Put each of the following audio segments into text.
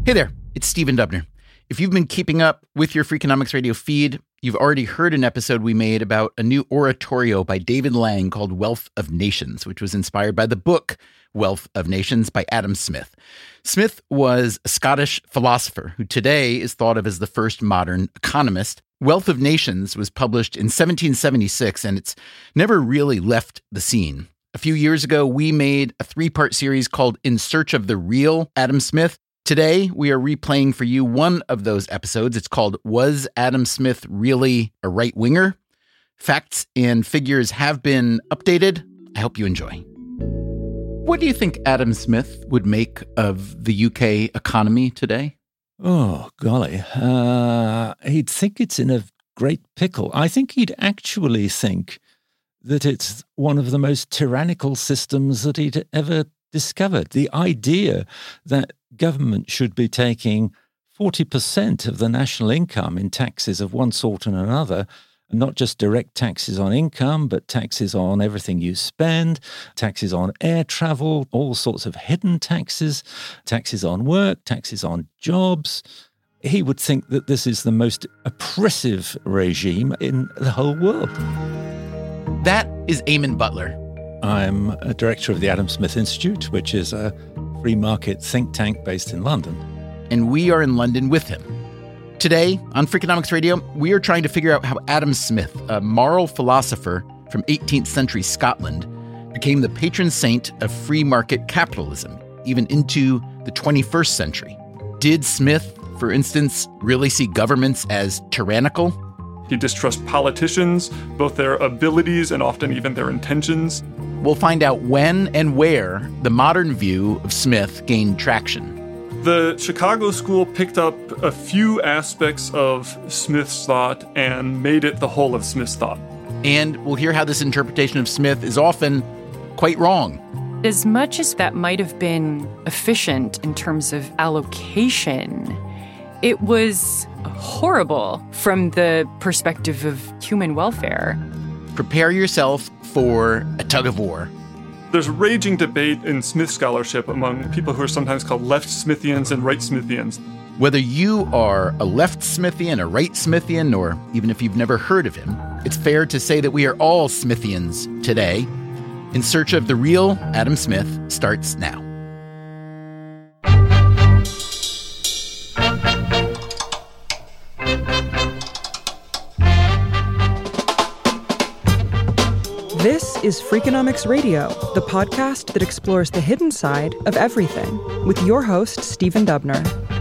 Hey there, it's Stephen Dubner. If you've been keeping up with your Freakonomics Radio feed, you've already heard an episode we made about a new oratorio by David Lang called Wealth of Nations, which was inspired by the book Wealth of Nations by Adam Smith. Smith was a Scottish philosopher who today is thought of as the first modern economist. Wealth of Nations was published in 1776, and it's never really left the scene. A few years ago, we made a 3-part series called In Search of the Real Adam Smith. Today, we are replaying for you one of those episodes. It's called Was Adam Smith Really a Right-Winger? Facts and figures have been updated. I hope you enjoy. What do you think Adam Smith would make of the UK economy today? Oh, golly. He'd think it's in a great pickle. I think he'd actually think that it's one of the most tyrannical systems that he'd ever discovered. The idea that government should be taking 40% of the national income in taxes of one sort and another, and not just direct taxes on income, but taxes on everything you spend, taxes on air travel, all sorts of hidden taxes, taxes on work, taxes on jobs. He would think that this is the most oppressive regime in the whole world. That is Eamon Butler. I'm a director of the Adam Smith Institute, which is a free market think tank based in London. And we are in London with him. Today on Freakonomics Radio, we are trying to figure out how Adam Smith, a moral philosopher from 18th century Scotland, became the patron saint of free market capitalism, even into the 21st century. Did Smith, for instance, really see governments as tyrannical? He distrusts politicians, both their abilities and often even their intentions. We'll find out when and where the modern view of Smith gained traction. The Chicago School picked up a few aspects of Smith's thought and made it the whole of Smith's thought. And we'll hear how this interpretation of Smith is often quite wrong. As much as that might have been efficient in terms of allocation, it was horrible from the perspective of human welfare. Prepare yourself for a tug of war. There's raging debate in Smith scholarship among people who are sometimes called left Smithians and right Smithians. Whether you are a left Smithian, a right Smithian, or even if you've never heard of him, it's fair to say that we are all Smithians today. In Search of the Real Adam Smith starts now. This is Freakonomics Radio, the podcast that explores the hidden side of everything, with your host, Stephen Dubner.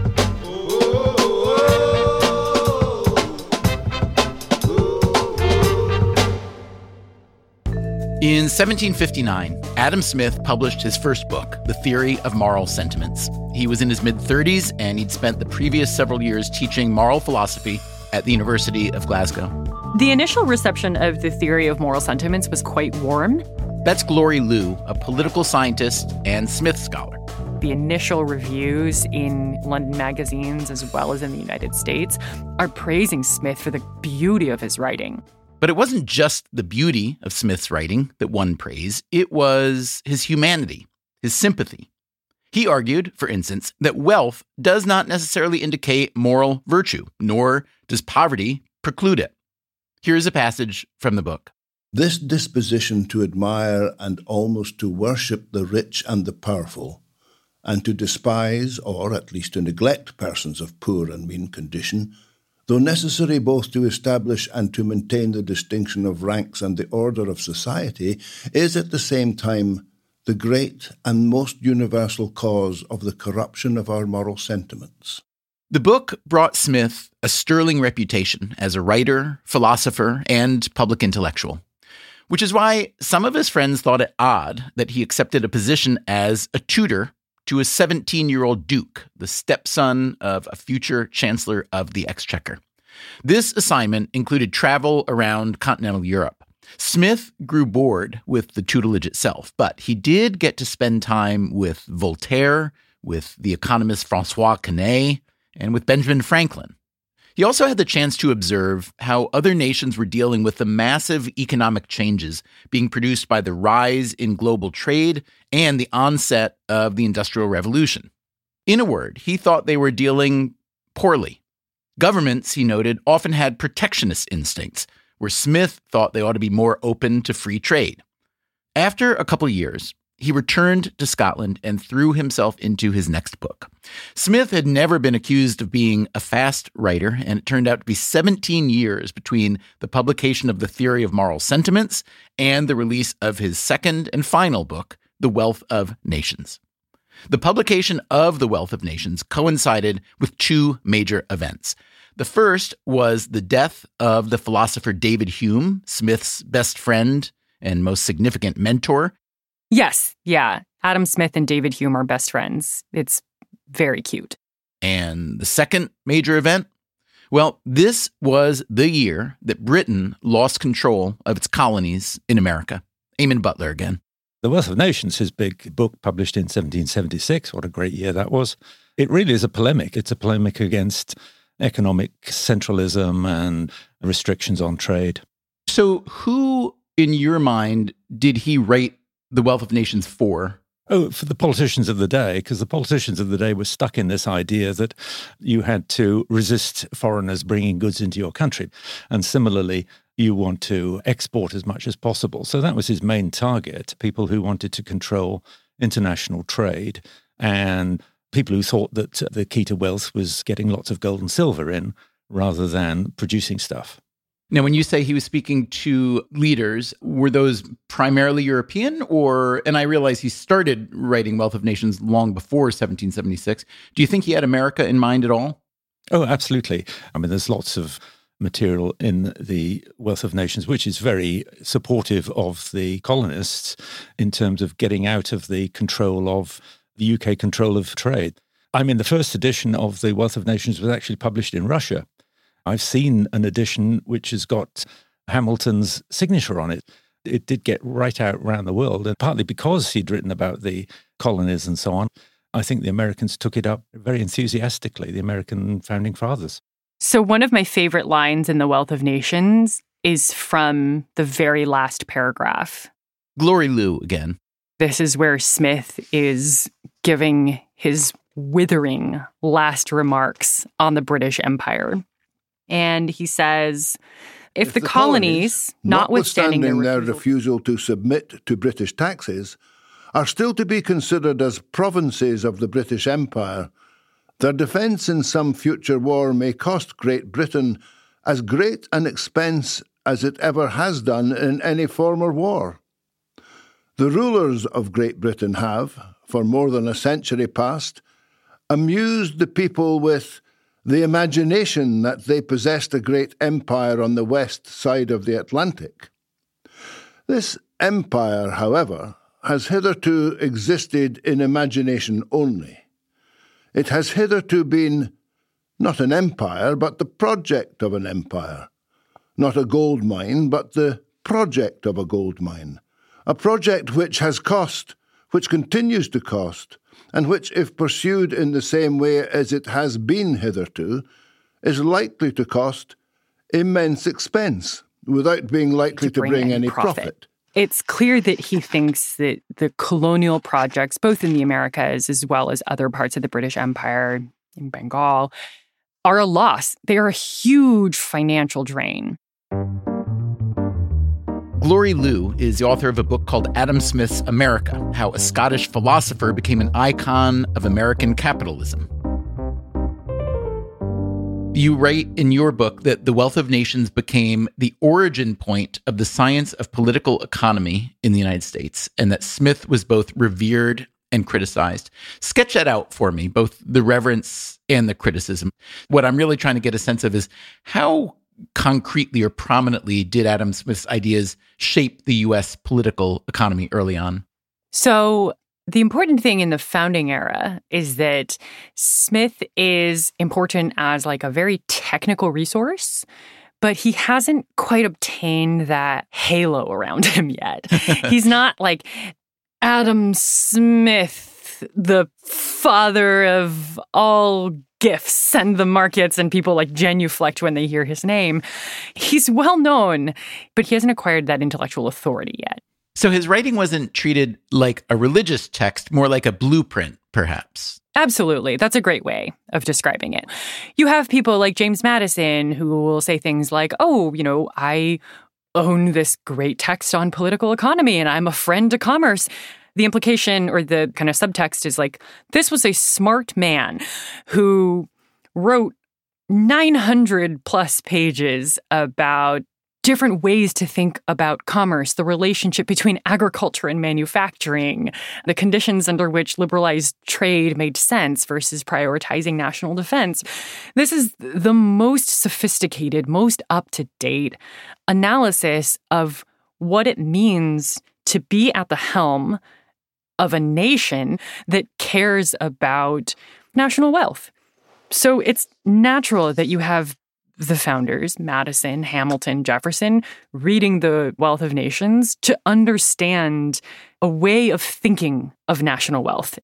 In 1759, Adam Smith published his first book, The Theory of Moral Sentiments. He was in his mid-30s, and he'd spent the previous several years teaching moral philosophy at the University of Glasgow. The initial reception of the theory of moral sentiments was quite warm. That's Glory Liu, a political scientist and Smith scholar. The initial reviews in London magazines, as well as in the United States, are praising Smith for the beauty of his writing. But it wasn't just the beauty of Smith's writing that won praise. It was his humanity, his sympathy. He argued, for instance, that wealth does not necessarily indicate moral virtue, nor does poverty preclude it. Here's a passage from the book. This disposition to admire and almost to worship the rich and the powerful, and to despise, or at least to neglect persons of poor and mean condition, though necessary both to establish and to maintain the distinction of ranks and the order of society, is at the same time the great and most universal cause of the corruption of our moral sentiments. The book brought Smith a sterling reputation as a writer, philosopher, and public intellectual, which is why some of his friends thought it odd that he accepted a position as a tutor to a 17-year-old duke, the stepson of a future chancellor of the Exchequer. This assignment included travel around continental Europe. Smith grew bored with the tutelage itself, but he did get to spend time with Voltaire, with the economist François Quesnay, and with Benjamin Franklin. He also had the chance to observe how other nations were dealing with the massive economic changes being produced by the rise in global trade and the onset of the Industrial Revolution. In a word, he thought they were dealing poorly. Governments, he noted, often had protectionist instincts, where Smith thought they ought to be more open to free trade. After a couple of years, he returned to Scotland and threw himself into his next book. Smith had never been accused of being a fast writer, and it turned out to be 17 years between the publication of The Theory of Moral Sentiments and the release of his second and final book, The Wealth of Nations. The publication of The Wealth of Nations coincided with two major events. The first was the death of the philosopher David Hume, Smith's best friend and most significant mentor. Yes, yeah. Adam Smith and David Hume are best friends. It's very cute. And the second major event? Well, this was the year that Britain lost control of its colonies in America. Eamon Butler again. The Wealth of Nations, his big book published in 1776, what a great year that was. It really is a polemic. It's a polemic against economic centralism and restrictions on trade. So who, in your mind, did he write The Wealth of Nations for? Oh, for the politicians of the day, because the politicians of the day were stuck in this idea that you had to resist foreigners bringing goods into your country. And similarly, you want to export as much as possible. So that was his main target, people who wanted to control international trade and people who thought that the key to wealth was getting lots of gold and silver in rather than producing stuff. Now, when you say he was speaking to leaders, were those primarily European and I realize he started writing Wealth of Nations long before 1776. Do you think he had America in mind at all? Oh, absolutely. I mean, there's lots of material in the Wealth of Nations, which is very supportive of the colonists in terms of getting out of the control of the UK control of trade. I mean, the first edition of the Wealth of Nations was actually published in Russia. I've seen an edition which has got Hamilton's signature on it. It did get right out around the world, and partly because he'd written about the colonies and so on, I think the Americans took it up very enthusiastically, the American founding fathers. So one of my favorite lines in The Wealth of Nations is from the very last paragraph. Glory Lou again. This is where Smith is giving his withering last remarks on the British Empire. And he says, if the colonies, notwithstanding their refusal to submit to British taxes, are still to be considered as provinces of the British Empire, their defence in some future war may cost Great Britain as great an expense as it ever has done in any former war. The rulers of Great Britain have, for more than a century past, amused the people with the imagination that they possessed a great empire on the west side of the Atlantic. This empire, however, has hitherto existed in imagination only. It has hitherto been not an empire, but the project of an empire, not a gold mine, but the project of a gold mine, a project which has cost, which continues to cost, and which, if pursued in the same way as it has been hitherto, is likely to cost immense expense without being likely to bring any profit. It's clear that he thinks that the colonial projects, both in the Americas as well as other parts of the British Empire, in Bengal, are a loss. They are a huge financial drain. Glory Lou is the author of a book called Adam Smith's America, How a Scottish Philosopher Became an Icon of American Capitalism. You write in your book that The Wealth of Nations became the origin point of the science of political economy in the United States, and that Smith was both revered and criticized. Sketch that out for me, both the reverence and the criticism. What I'm really trying to get a sense of is how concretely or prominently did Adam Smith's ideas shape the U.S. political economy early on? So the important thing in the founding era is that Smith is important as like a very technical resource, but he hasn't quite obtained that halo around him yet. He's not like Adam Smith, the father of all gifts and the markets, and people like genuflect when they hear his name. He's well known, but he hasn't acquired that intellectual authority yet. So his writing wasn't treated like a religious text, more like a blueprint, perhaps. Absolutely. That's a great way of describing it. You have people like James Madison who will say things like, I own this great text on political economy and I'm a friend to commerce. The implication or the kind of subtext is like, this was a smart man who wrote 900 plus pages about different ways to think about commerce, the relationship between agriculture and manufacturing, the conditions under which liberalized trade made sense versus prioritizing national defense. This is the most sophisticated, most up-to-date analysis of what it means to be at the helm of a nation that cares about national wealth. So it's natural that you have the founders, Madison, Hamilton, Jefferson, reading The Wealth of Nations to understand a way of thinking of national wealth.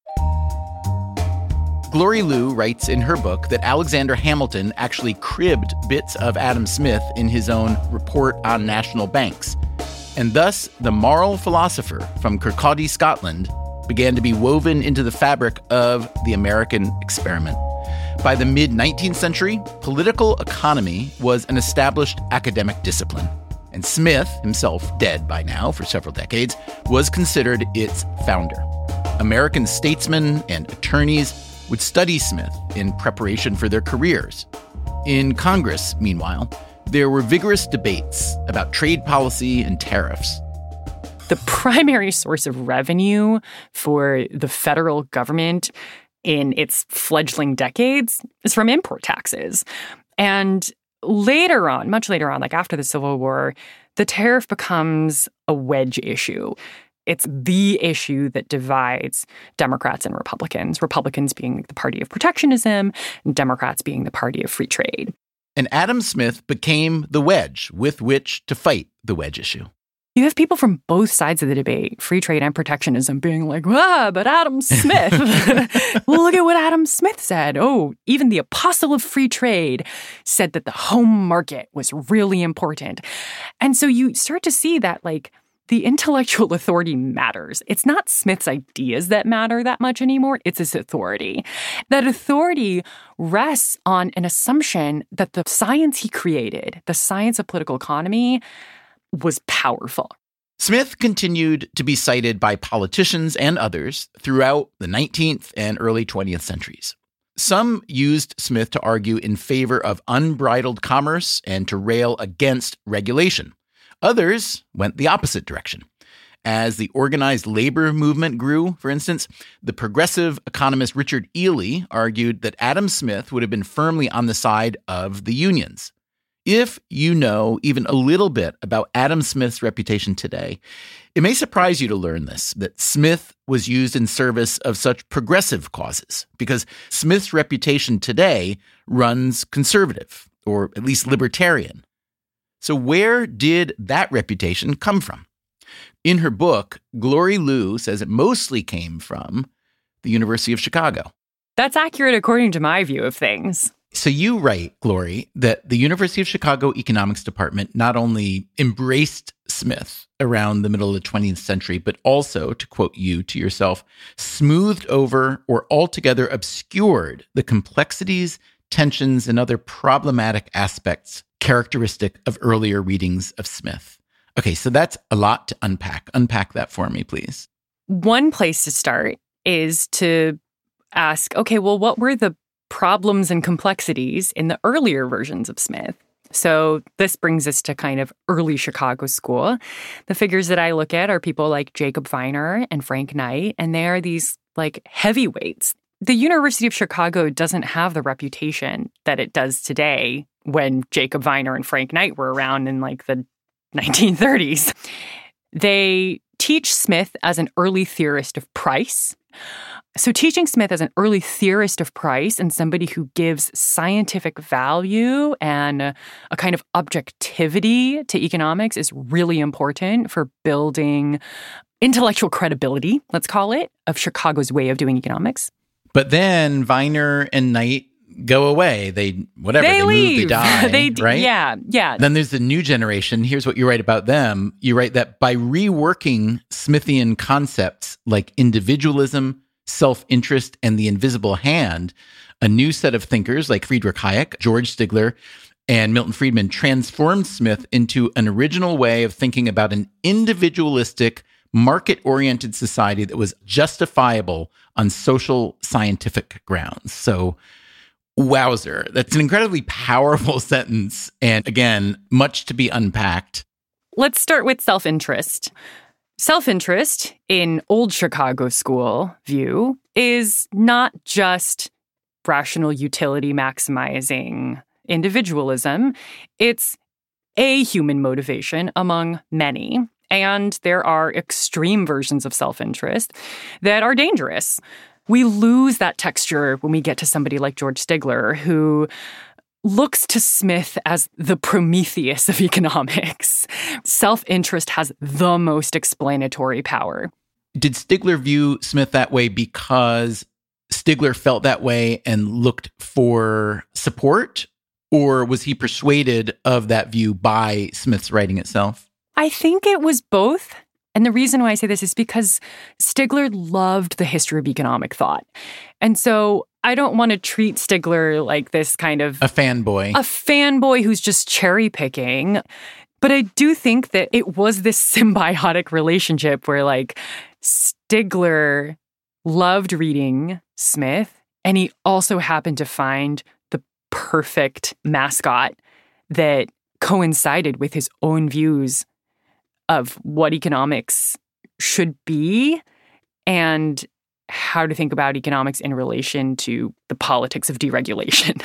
Glory Liu writes in her book that Alexander Hamilton actually cribbed bits of Adam Smith in his own Report on National Banks. And thus, the moral philosopher from Kirkcaldy, Scotland, began to be woven into the fabric of the American experiment. By the mid-19th century, political economy was an established academic discipline, and Smith, himself dead by now for several decades, was considered its founder. American statesmen and attorneys would study Smith in preparation for their careers. In Congress, meanwhile, there were vigorous debates about trade policy and tariffs. The primary source of revenue for the federal government in its fledgling decades is from import taxes. And later on, much later on, like after the Civil War, the tariff becomes a wedge issue. It's the issue that divides Democrats and Republicans, Republicans being the party of protectionism, and Democrats being the party of free trade. And Adam Smith became the wedge with which to fight the wedge issue. You have people from both sides of the debate, free trade and protectionism, being like, but Adam Smith, look at what Adam Smith said. Oh, even the apostle of free trade said that the home market was really important. And so you start to see that, like, the intellectual authority matters. It's not Smith's ideas that matter that much anymore. It's his authority. That authority rests on an assumption that the science he created, the science of political economy, was powerful. Smith continued to be cited by politicians and others throughout the 19th and early 20th centuries. Some used Smith to argue in favor of unbridled commerce and to rail against regulation. Others went the opposite direction. As the organized labor movement grew, for instance, the progressive economist Richard Ely argued that Adam Smith would have been firmly on the side of the unions. If you know even a little bit about Adam Smith's reputation today, it may surprise you to learn this, that Smith was used in service of such progressive causes, because Smith's reputation today runs conservative, or at least libertarian. So where did that reputation come from? In her book, Glory Liu says it mostly came from the University of Chicago. That's accurate according to my view of things. So you write, Glory, that the University of Chicago Economics Department not only embraced Smith around the middle of the 20th century, but also, to quote you to yourself, smoothed over or altogether obscured the complexities, tensions, and other problematic aspects characteristic of earlier readings of Smith. Okay, so that's a lot to unpack. Unpack that for me, please. One place to start is to ask, okay, well, what were the problems and complexities in the earlier versions of Smith? So this brings us to kind of early Chicago school. The figures that I look at are people like Jacob Viner and Frank Knight, and they are these like heavyweights. The University of Chicago doesn't have the reputation that it does today when Jacob Viner and Frank Knight were around in like the 1930s. They teach Smith as an early theorist of price. So teaching Smith as an early theorist of price and somebody who gives scientific value and a kind of objectivity to economics is really important for building intellectual credibility, let's call it, of Chicago's way of doing economics. But then Viner and Knight go away. They leave. Move, they die, right? Yeah. Then there's the new generation. Here's what you write about them. You write that by reworking Smithian concepts like individualism, Self-Interest and the Invisible Hand, a new set of thinkers like Friedrich Hayek, George Stigler, and Milton Friedman transformed Smith into an original way of thinking about an individualistic, market-oriented society that was justifiable on social scientific grounds. So, wowzer, that's an incredibly powerful sentence. And again, much to be unpacked. Let's start with self-interest. Self-interest, in old Chicago school view, is not just rational utility maximizing individualism. It's a human motivation among many. And there are extreme versions of self-interest that are dangerous. We lose that texture when we get to somebody like George Stigler, who looks to Smith as the Prometheus of economics. Self-interest has the most explanatory power. Did Stigler view Smith that way because Stigler felt that way and looked for support? Or was he persuaded of that view by Smith's writing itself? I think it was both. And the reason why I say this is because Stigler loved the history of economic thought. And so I don't want to treat Stigler like this kind of... A fanboy who's just cherry picking. But I do think that it was this symbiotic relationship where, like, Stigler loved reading Smith, and he also happened to find the perfect mascot that coincided with his own views of what economics should be and how to think about economics in relation to the politics of deregulation.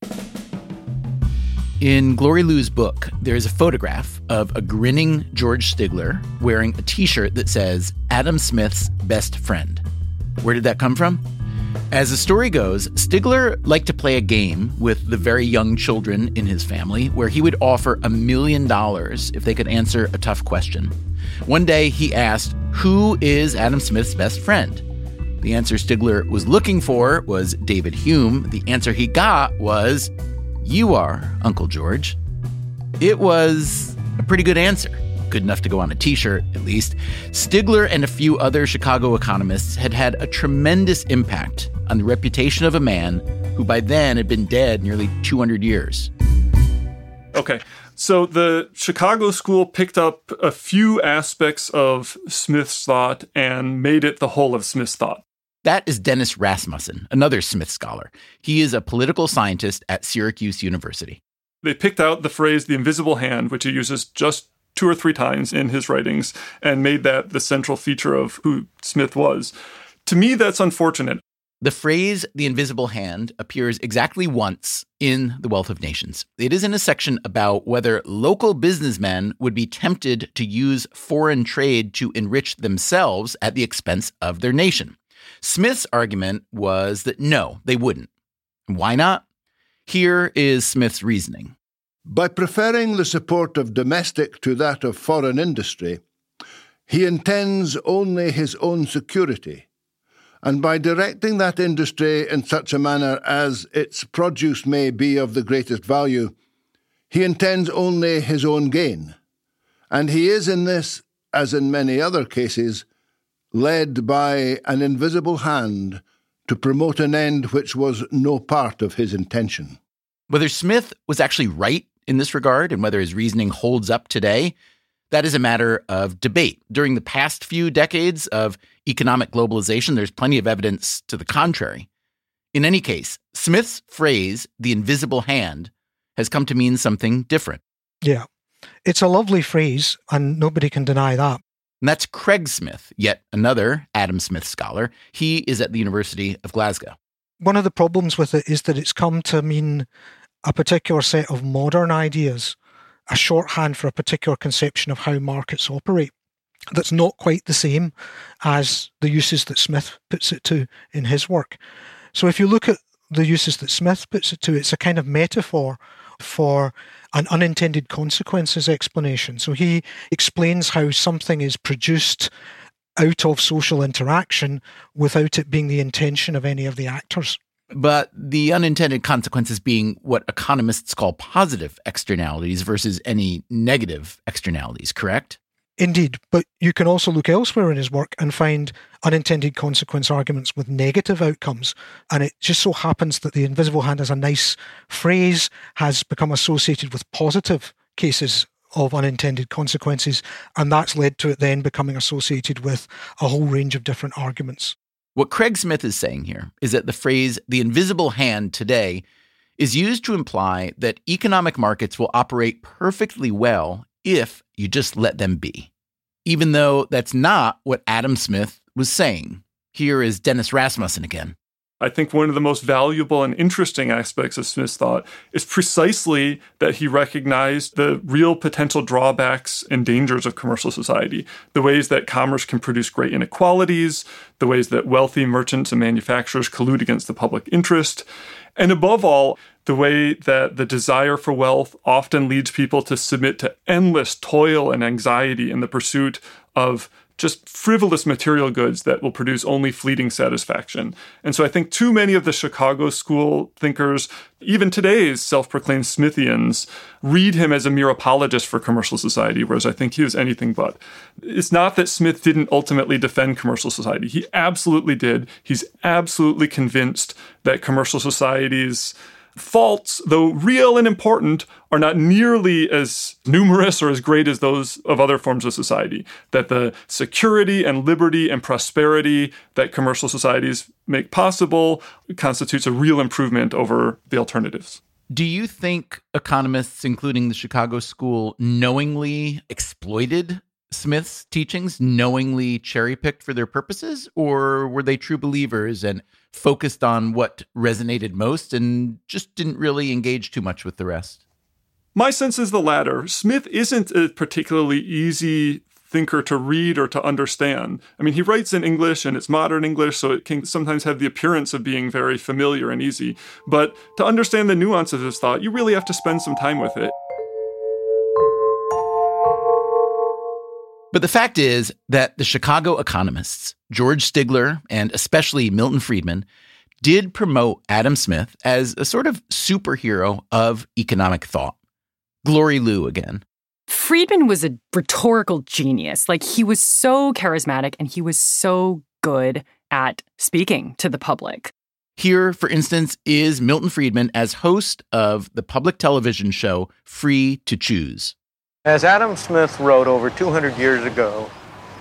In Glory Liu's book, there is a photograph of a grinning George Stigler wearing a t-shirt that says, Adam Smith's best friend. Where did that come from? As the story goes, Stigler liked to play a game with the very young children in his family where he would offer $1 million if they could answer a tough question. One day he asked, who is Adam Smith's best friend? The answer Stigler was looking for was David Hume. The answer he got was, you are, Uncle George. It was a pretty good answer. Good enough to go on a t-shirt, at least. Stigler and a few other Chicago economists had had a tremendous impact on the reputation of a man who by then had been dead nearly 200 years. Okay, so the Chicago school picked up a few aspects of Smith's thought and made it the whole of Smith's thought. That is Dennis Rasmussen, another Smith scholar. He is a political scientist at Syracuse University. They picked out the phrase, the invisible hand, which he uses just 2 or 3 times in his writings, and made that the central feature of who Smith was. To me, that's unfortunate. The phrase, the invisible hand, appears exactly once in The Wealth of Nations. It is in a section about whether local businessmen would be tempted to use foreign trade to enrich themselves at the expense of their nation. Smith's argument was that no, they wouldn't. Why not? Here is Smith's reasoning. By preferring the support of domestic to that of foreign industry, he intends only his own security, and by directing that industry in such a manner as its produce may be of the greatest value, he intends only his own gain, and he is in this, as in many other cases, led by an invisible hand to promote an end which was no part of his intention. Whether Smith was actually right in this regard and whether his reasoning holds up today, that is a matter of debate. During the past few decades of economic globalization, there's plenty of evidence to the contrary. In any case, Smith's phrase, the invisible hand, has come to mean something different. Yeah, it's a lovely phrase, and nobody can deny that. And that's Craig Smith, yet another Adam Smith scholar. He is at the University of Glasgow. One of the problems with it is that it's come to mean a particular set of modern ideas, a shorthand for a particular conception of how markets operate. That's not quite the same as the uses that Smith puts it to in his work. So if you look at the uses that Smith puts it to, it's a kind of metaphor for an unintended consequences explanation. So he explains how something is produced out of social interaction without it being the intention of any of the actors. But the unintended consequences being what economists call positive externalities versus any negative externalities, correct? Indeed, but you can also look elsewhere in his work and find unintended consequence arguments with negative outcomes. And it just so happens that the invisible hand as a nice phrase has become associated with positive cases of unintended consequences, and that's led to it then becoming associated with a whole range of different arguments. What Craig Smith is saying here is that the phrase the invisible hand today is used to imply that economic markets will operate perfectly well if you just let them be, even though that's not what Adam Smith was saying. Here is Dennis Rasmussen again. I think one of the most valuable and interesting aspects of Smith's thought is precisely that he recognized the real potential drawbacks and dangers of commercial society, the ways that commerce can produce great inequalities, the ways that wealthy merchants and manufacturers collude against the public interest, and above all, the way that the desire for wealth often leads people to submit to endless toil and anxiety in the pursuit of just frivolous material goods that will produce only fleeting satisfaction. And so I think too many of the Chicago school thinkers, even today's self-proclaimed Smithians, read him as a mere apologist for commercial society, whereas I think he was anything but. It's not that Smith didn't ultimately defend commercial society. He absolutely did. He's absolutely convinced that commercial societies' faults, though real and important, are not nearly as numerous or as great as those of other forms of society. That the security and liberty and prosperity that commercial societies make possible constitutes a real improvement over the alternatives. Do you think economists, including the Chicago School, knowingly exploited Smith's teachings, knowingly cherry-picked for their purposes, or were they true believers and focused on what resonated most and just didn't really engage too much with the rest? My sense is the latter. Smith isn't a particularly easy thinker to read or to understand. I mean, he writes in English and it's modern English, so it can sometimes have the appearance of being very familiar and easy. But to understand the nuances of his thought, you really have to spend some time with it. But the fact is that the Chicago economists, George Stigler and especially Milton Friedman, did promote Adam Smith as a sort of superhero of economic thought. Glory Liu again. Friedman was a rhetorical genius. Like, he was so charismatic and he was so good at speaking to the public. Here, for instance, is Milton Friedman as host of the public television show Free to Choose. As Adam Smith wrote over 200 years ago,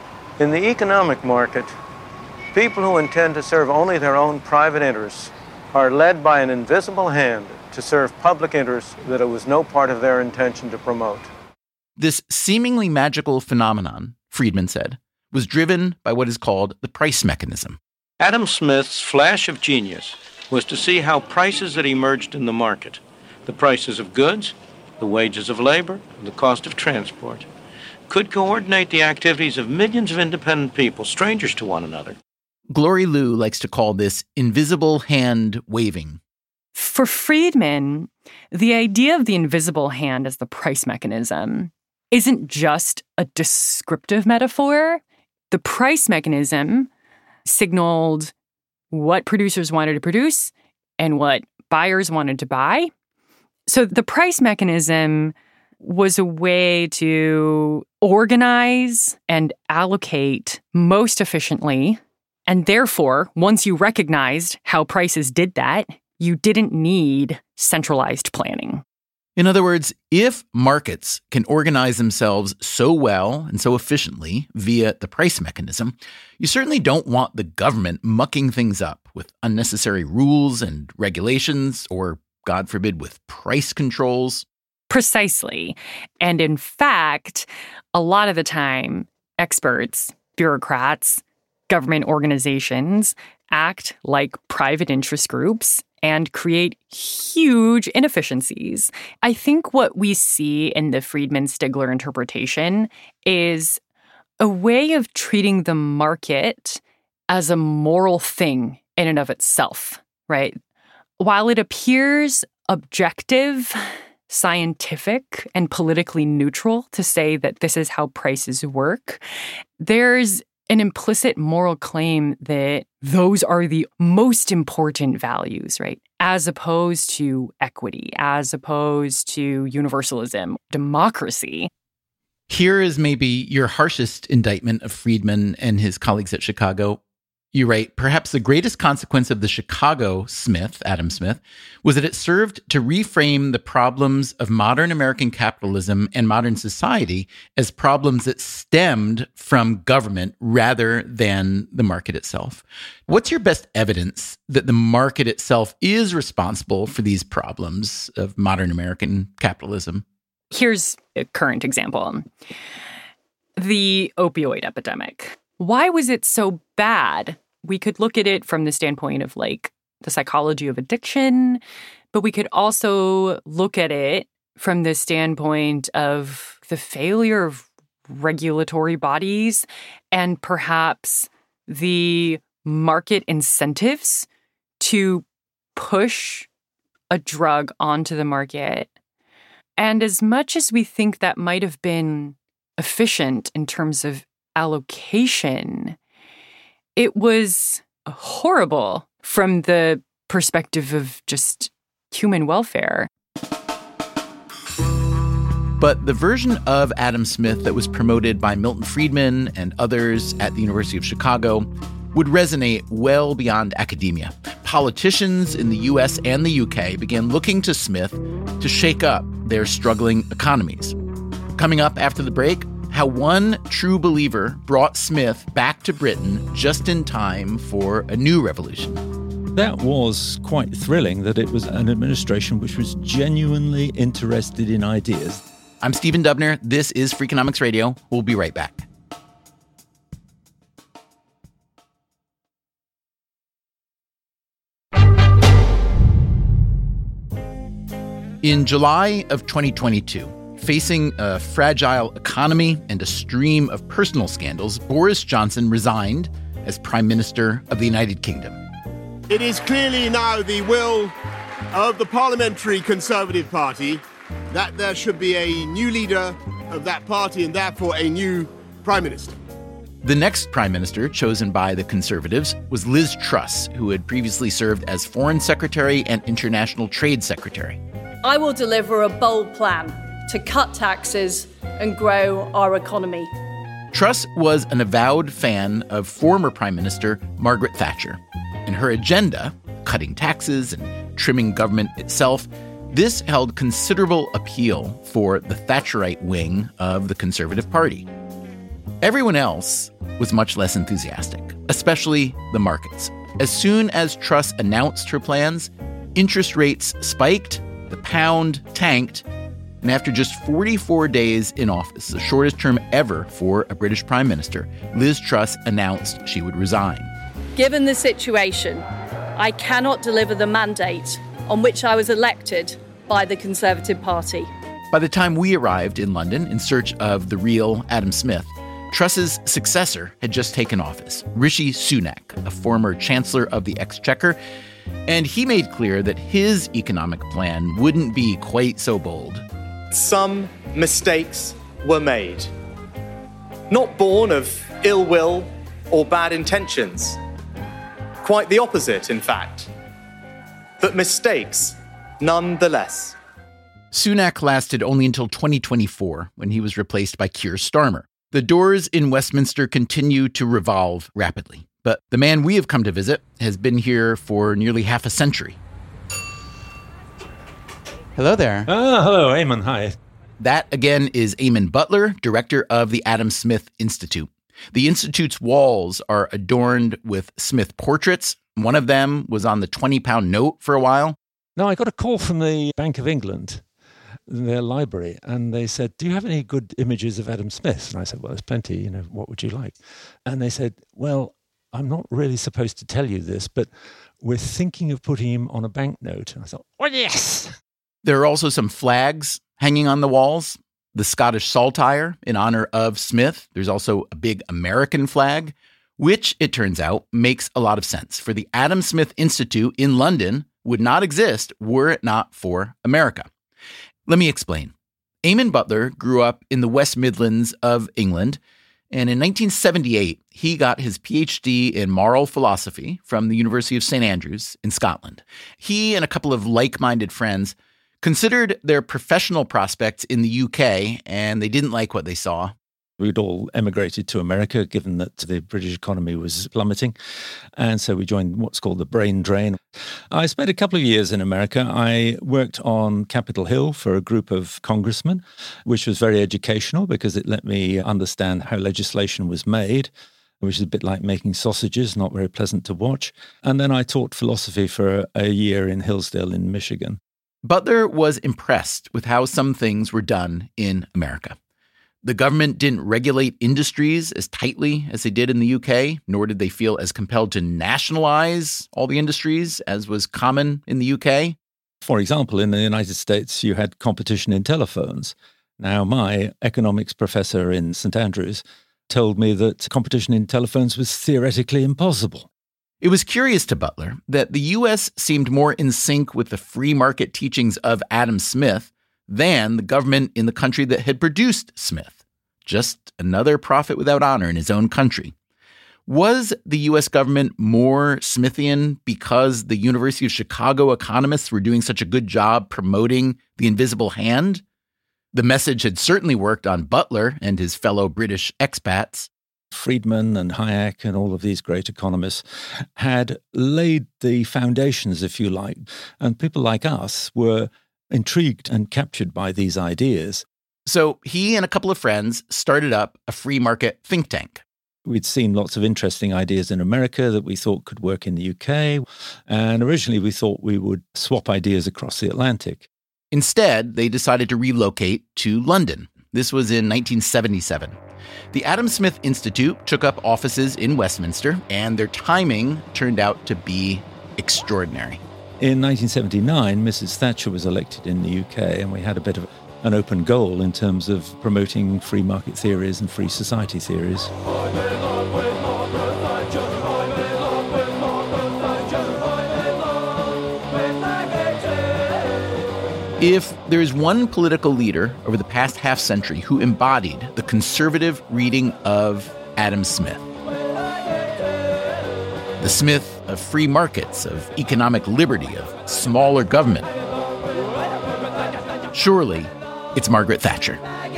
in the economic market, people who intend to serve only their own private interests are led by an invisible hand to serve public interests that it was no part of their intention to promote. This seemingly magical phenomenon, Friedman said, was driven by what is called the price mechanism. Adam Smith's flash of genius was to see how prices that emerged in the market, the prices of goods, the wages of labor, and the cost of transport, could coordinate the activities of millions of independent people, strangers to one another. Glory Liu likes to call this invisible hand waving. For Friedman, the idea of the invisible hand as the price mechanism isn't just a descriptive metaphor. The price mechanism signaled what producers wanted to produce and what buyers wanted to buy. So the price mechanism was a way to organize and allocate most efficiently. And therefore, once you recognized how prices did that, you didn't need centralized planning. In other words, if markets can organize themselves so well and so efficiently via the price mechanism, you certainly don't want the government mucking things up with unnecessary rules and regulations or, God forbid, with price controls. Precisely. And in fact, a lot of the time, experts, bureaucrats, government organizations act like private interest groups and create huge inefficiencies. I think what we see in the Friedman-Stigler interpretation is a way of treating the market as a moral thing in and of itself, right? While it appears objective, scientific, and politically neutral to say that this is how prices work, there's an implicit moral claim that those are the most important values, right? As opposed to equity, as opposed to universalism, democracy. Here is maybe your harshest indictment of Friedman and his colleagues at Chicago. You write, perhaps the greatest consequence of the Chicago Smith, Adam Smith, was that it served to reframe the problems of modern American capitalism and modern society as problems that stemmed from government rather than the market itself. What's your best evidence that the market itself is responsible for these problems of modern American capitalism? Here's a current example. The opioid epidemic. Why was it so bad? We could look at it from the standpoint of like the psychology of addiction, but we could also look at it from the standpoint of the failure of regulatory bodies and perhaps the market incentives to push a drug onto the market. And as much as we think that might have been efficient in terms of allocation, it was horrible from the perspective of just human welfare. But the version of Adam Smith that was promoted by Milton Friedman and others at the University of Chicago would resonate well beyond academia. Politicians in the US and the UK began looking to Smith to shake up their struggling economies. Coming up after the break, how one true believer brought Smith back to Britain just in time for a new revolution. That was quite thrilling, that it was an administration which was genuinely interested in ideas. I'm Stephen Dubner. This is Freakonomics Radio. We'll be right back. In July of 2022, facing a fragile economy and a stream of personal scandals, Boris Johnson resigned as Prime Minister of the United Kingdom. It is clearly now the will of the Parliamentary Conservative Party that there should be a new leader of that party and therefore a new Prime Minister. The next Prime Minister chosen by the Conservatives was Liz Truss, who had previously served as Foreign Secretary and International Trade Secretary. I will deliver a bold plan to cut taxes and grow our economy. Truss was an avowed fan of former Prime Minister Margaret Thatcher. And her agenda, cutting taxes and trimming government itself, this held considerable appeal for the Thatcherite wing of the Conservative Party. Everyone else was much less enthusiastic, especially the markets. As soon as Truss announced her plans, interest rates spiked, the pound tanked, and after just 44 days in office, the shortest term ever for a British Prime Minister, Liz Truss announced she would resign. Given the situation, I cannot deliver the mandate on which I was elected by the Conservative Party. By the time we arrived in London in search of the real Adam Smith, Truss's successor had just taken office, Rishi Sunak, a former Chancellor of the Exchequer, and he made clear that his economic plan wouldn't be quite so bold. Some mistakes were made, not born of ill will or bad intentions. Quite the opposite, in fact. But mistakes, nonetheless. Sunak lasted only until 2024, when he was replaced by Keir Starmer. The doors in Westminster continue to revolve rapidly, but the man we have come to visit has been here for nearly half a century. Hello there. Hello, Eamon. Hi. That, again, is Eamon Butler, director of the Adam Smith Institute. The Institute's walls are adorned with Smith portraits. One of them was on the 20-pound note for a while. No, I got a call from the Bank of England, their library, and they said, do you have any good images of Adam Smith? And I said, well, there's plenty, what would you like? And they said, well, I'm not really supposed to tell you this, but we're thinking of putting him on a banknote. And I thought, oh, yes! There are also some flags hanging on the walls. The Scottish saltire in honor of Smith. There's also a big American flag, which, it turns out, makes a lot of sense. For the Adam Smith Institute in London would not exist were it not for America. Let me explain. Eamon Butler grew up in the West Midlands of England, and in 1978, he got his PhD in moral philosophy from the University of St. Andrews in Scotland. He and a couple of like-minded friends considered their professional prospects in the UK, and they didn't like what they saw. We'd all emigrated to America, given that the British economy was plummeting. And so we joined what's called the brain drain. I spent a couple of years in America. I worked on Capitol Hill for a group of congressmen, which was very educational because it let me understand how legislation was made, which is a bit like making sausages, not very pleasant to watch. And then I taught philosophy for a year in Hillsdale in Michigan. Butler was impressed with how some things were done in America. The government didn't regulate industries as tightly as they did in the UK, nor did they feel as compelled to nationalize all the industries as was common in the UK. For example, in the United States, you had competition in telephones. Now, my economics professor in St. Andrews told me that competition in telephones was theoretically impossible. It was curious to Butler that the U.S. seemed more in sync with the free market teachings of Adam Smith than the government in the country that had produced Smith. Just another prophet without honor in his own country. Was the U.S. government more Smithian because the University of Chicago economists were doing such a good job promoting the invisible hand? The message had certainly worked on Butler and his fellow British expats. Friedman and Hayek and all of these great economists had laid the foundations, if you like, and people like us were intrigued and captured by these ideas. So he and a couple of friends started up a free market think tank. We'd seen lots of interesting ideas in America that we thought could work in the UK, and originally we thought we would swap ideas across the Atlantic. Instead, they decided to relocate to London. This was in 1977. The Adam Smith Institute took up offices in Westminster, and their timing turned out to be extraordinary. In 1979, Mrs. Thatcher was elected in the UK, and we had a bit of an open goal in terms of promoting free market theories and free society theories. If there is one political leader over the past half century who embodied the conservative reading of Adam Smith, the Smith of free markets, of economic liberty, of smaller government, surely it's Margaret Thatcher.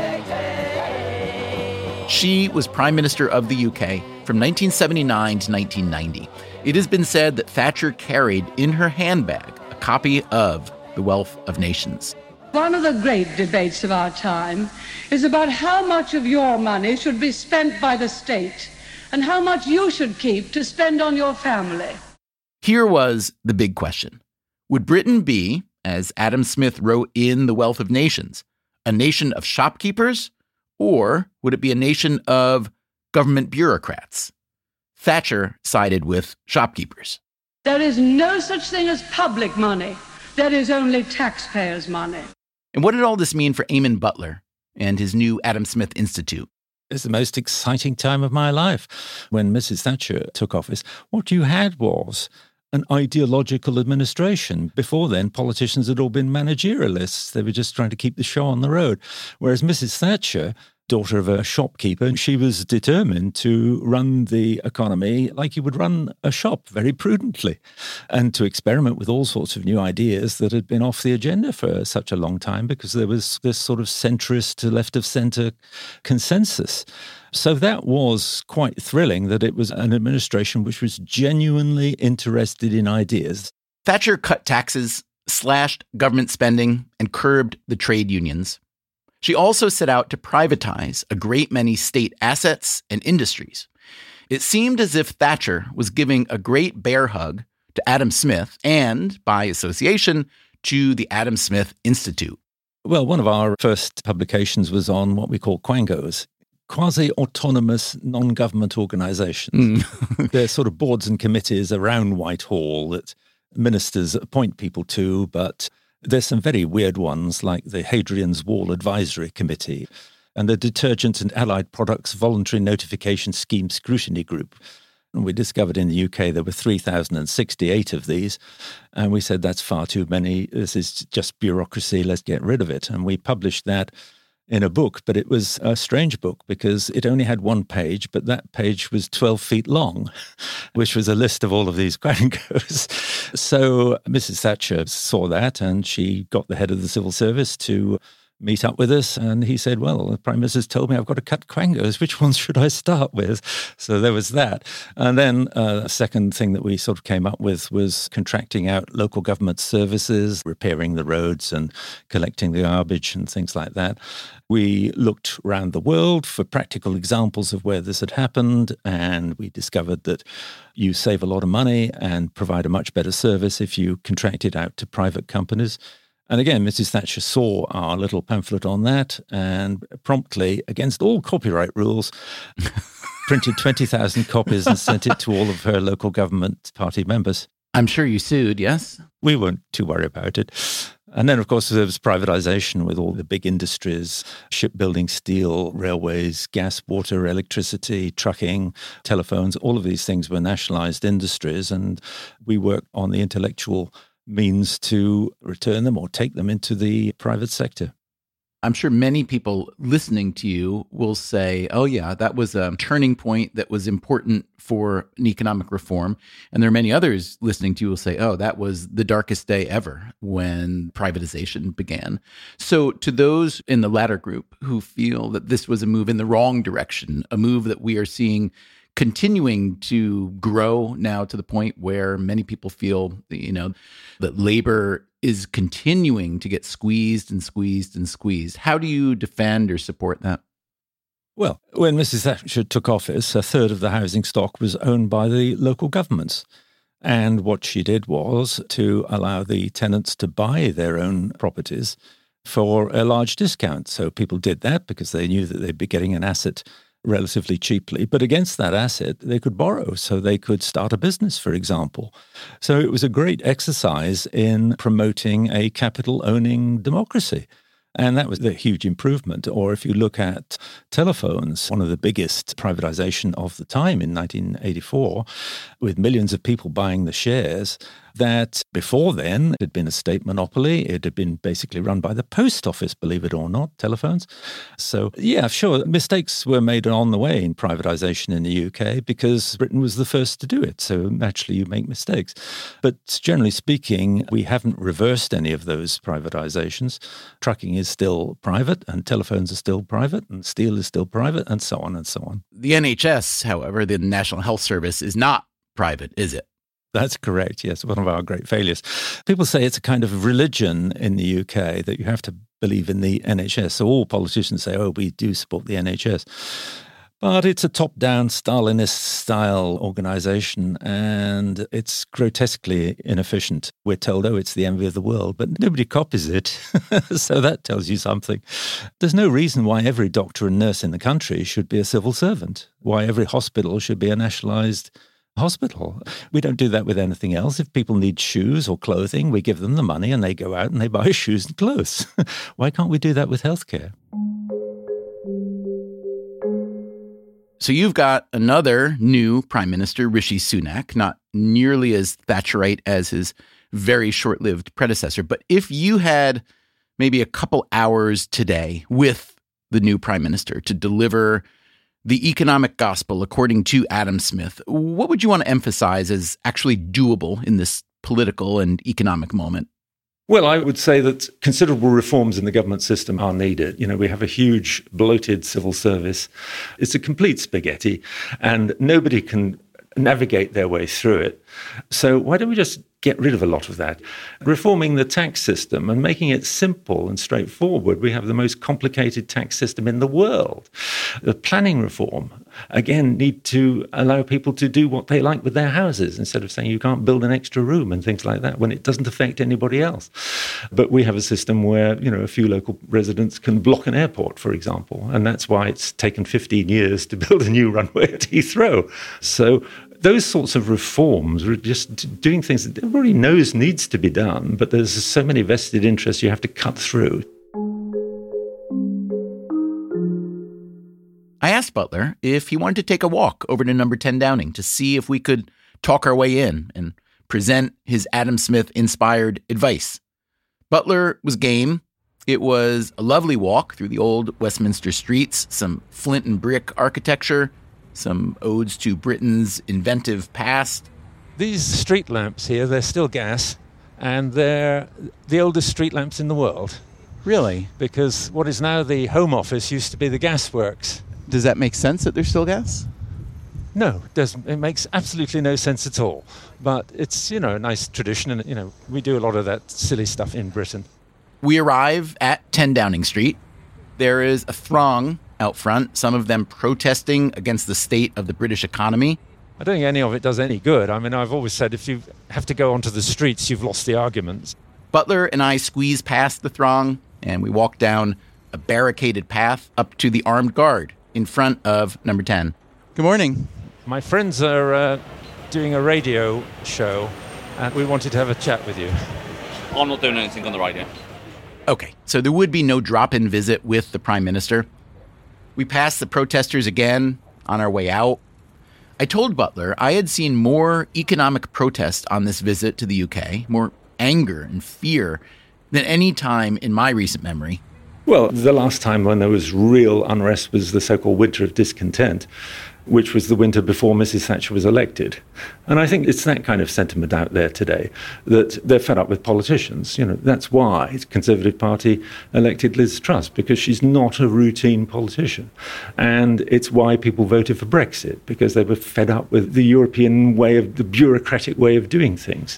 She was Prime Minister of the UK from 1979 to 1990. It has been said that Thatcher carried in her handbag a copy of The Wealth of Nations. One of the great debates of our time is about how much of your money should be spent by the state and how much you should keep to spend on your family. Here was the big question. Would Britain be, as Adam Smith wrote in The Wealth of Nations, a nation of shopkeepers, or would it be a nation of government bureaucrats? Thatcher sided with shopkeepers. There is no such thing as public money. There is only taxpayers' money. And what did all this mean for Eamon Butler and his new Adam Smith Institute? It's the most exciting time of my life. When Mrs. Thatcher took office, what you had was an ideological administration. Before then, politicians had all been managerialists. They were just trying to keep the show on the road. Whereas Mrs. Thatcher, daughter of a shopkeeper, she was determined to run the economy like you would run a shop, very prudently, and to experiment with all sorts of new ideas that had been off the agenda for such a long time because there was this sort of centrist to left-of-centre consensus. So that was quite thrilling that it was an administration which was genuinely interested in ideas. Thatcher cut taxes, slashed government spending, and curbed the trade unions. She also set out to privatize a great many state assets and industries. It seemed as if Thatcher was giving a great bear hug to Adam Smith and, by association, to the Adam Smith Institute. Well, one of our first publications was on what we call quangos, quasi-autonomous non-government organizations. They're sort of boards and committees around Whitehall that ministers appoint people to, but there's some very weird ones like the Hadrian's Wall Advisory Committee and the Detergent and Allied Products Voluntary Notification Scheme Scrutiny Group. And we discovered in the UK there were 3,068 of these. And we said, that's far too many. This is just bureaucracy. Let's get rid of it. And we published that. in a book, but it was a strange book because it only had one page, but that page was 12 feet long, which was a list of all of these quangos. So Mrs. Thatcher saw that and she got the head of the civil service to meet up with us. And he said, well, the Prime Minister's told me I've got to cut quangos. Which ones should I start with? So there was that. And then a second thing that we sort of came up with was contracting out local government services, repairing the roads and collecting the garbage and things like that. We looked around the world for practical examples of where this had happened, and we discovered that you save a lot of money and provide a much better service if you contract it out to private companies. And again, Mrs. Thatcher saw our little pamphlet on that and promptly, against all copyright rules, printed 20,000 copies and sent it to all of her local government party members. I'm sure you sued, yes? We weren't too worried about it. And then, of course, there was privatization with all the big industries, shipbuilding, steel, railways, gas, water, electricity, trucking, telephones. All of these things were nationalized industries, and we worked on the intellectual means to return them or take them into the private sector. I'm sure many people listening to you will say, oh, yeah, that was a turning point that was important for an economic reform. And there are many others listening to you will say, oh, that was the darkest day ever when privatization began. So to those in the latter group who feel that this was a move in the wrong direction, a move that we are seeing continuing to grow now to the point where many people feel, that labor is continuing to get squeezed and squeezed and squeezed. How do you defend or support that? Well, when Mrs. Thatcher took office, a third of the housing stock was owned by the local governments. And what she did was to allow the tenants to buy their own properties for a large discount. So people did that because they knew that they'd be getting an asset relatively cheaply, but against that asset, they could borrow, so they could start a business, for example. So it was a great exercise in promoting a capital-owning democracy. And that was a huge improvement. Or if you look at telephones, one of the biggest privatization of the time in 1984, with millions of people buying the shares, that before then it had been a state monopoly. It had been basically run by the post office, believe it or not, telephones. So, yeah, sure, mistakes were made on the way in privatization in the UK because Britain was the first to do it. So naturally you make mistakes. But generally speaking, we haven't reversed any of those privatizations. Trucking is still private and telephones are still private and steel is still private and so on and so on. The NHS, however, the National Health Service, is not private, is it? That's correct, yes, one of our great failures. People say it's a kind of religion in the UK that you have to believe in the NHS. So all politicians say, oh, we do support the NHS. But it's a top-down Stalinist-style organisation, and it's grotesquely inefficient. We're told, oh, it's the envy of the world, but nobody copies it. So that tells you something. There's no reason why every doctor and nurse in the country should be a civil servant, why every hospital should be a nationalised hospital. We don't do that with anything else. If people need shoes or clothing, we give them the money and they go out and they buy shoes and clothes. Why can't we do that with healthcare? So you've got another new Prime Minister, Rishi Sunak, not nearly as Thatcherite as his very short-lived predecessor. But if you had maybe a couple hours today with the new Prime Minister to deliver the economic gospel according to Adam Smith, what would you want to emphasize as actually doable in this political and economic moment? Well, I would say that considerable reforms in the government system are needed. You know, we have a huge bloated civil service. It's a complete spaghetti and nobody can navigate their way through it. So why don't we just get rid of a lot of that? Reforming the tax system and making it simple and straightforward. We have the most complicated tax system in the world. The planning reform, again, need to allow people to do what they like with their houses instead of saying you can't build an extra room and things like that when it doesn't affect anybody else. But we have a system where, you know, a few local residents can block an airport, for example, and that's why it's taken 15 years to build a new runway at Heathrow. So those sorts of reforms are just doing things that everybody knows needs to be done, but there's so many vested interests you have to cut through. I asked Butler if he wanted to take a walk over to number 10 Downing to see if we could talk our way in and present his Adam Smith-inspired advice. Butler was game. It was a lovely walk through the old Westminster streets, some flint and brick architecture, some odes to Britain's inventive past. These street lamps here, they're still gas, and they're the oldest street lamps in the world. Really? Because what is now the Home Office used to be the gasworks. Does that make sense that they're still gas? No, it doesn't. It makes absolutely no sense at all. But it's, a nice tradition, and, we do a lot of that silly stuff in Britain. We arrive at 10 Downing Street. There is a throng out front, some of them protesting against the state of the British economy. I don't think any of it does any good. I mean, I've always said if you have to go onto the streets, you've lost the arguments. Butler and I squeeze past the throng, and we walk down a barricaded path up to the armed guard in front of number 10. Good morning. My friends are doing a radio show, and we wanted to have a chat with you. I'm not doing anything on the radio. Okay, so there would be no drop-in visit with the Prime Minister. We passed the protesters again on our way out. I told Butler I had seen more economic protest on this visit to the UK, more anger and fear, than any time in my recent memory. Well, the last time when there was real unrest was the so-called Winter of Discontent, which was the winter before Mrs. Thatcher was elected. And I think it's that kind of sentiment out there today, that they're fed up with politicians. That's why the Conservative Party elected Liz Truss, because she's not a routine politician. And it's why people voted for Brexit, because they were fed up with the European way of, the bureaucratic way of doing things.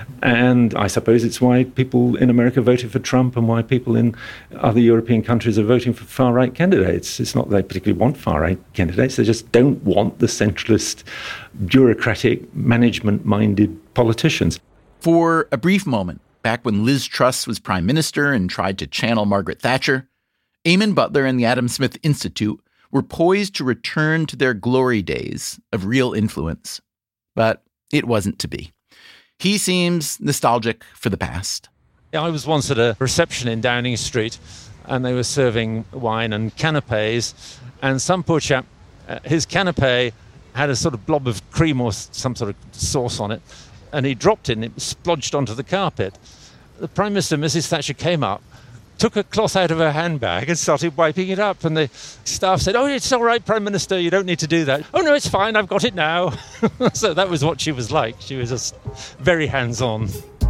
And I suppose it's why people in America voted for Trump and why people in other European countries are voting for far-right candidates. It's not that they particularly want far-right candidates, they just don't want the centralist, bureaucratic, management-minded politicians. For a brief moment, back when Liz Truss was Prime Minister and tried to channel Margaret Thatcher, Eamon Butler and the Adam Smith Institute were poised to return to their glory days of real influence. But it wasn't to be. He seems nostalgic for the past. I was once at a reception in Downing Street, and they were serving wine and canapés, and some poor chap, his canapé had a sort of blob of cream or some sort of sauce on it, and he dropped it and it splodged onto the carpet. The Prime Minister, Mrs. Thatcher, came up, took a cloth out of her handbag and started wiping it up, and the staff said, "Oh, it's all right, Prime Minister, you don't need to do that." "Oh, no, it's fine, I've got it now." So that was what she was like. She was just very hands-on.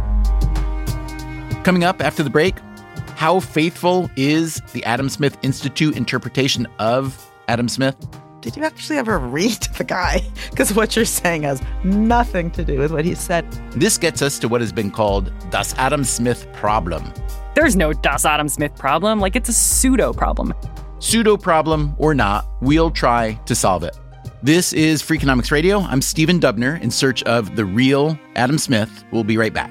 Coming up after the break, how faithful is the Adam Smith Institute interpretation of Adam Smith? Did you actually ever read the guy? Because what you're saying has nothing to do with what he said. This gets us to what has been called Das Adam Smith problem. There's no Das Adam Smith problem. It's a pseudo-problem. Pseudo-problem or not, we'll try to solve it. This is Freakonomics Radio. I'm Stephen Dubner in search of the real Adam Smith. We'll be right back.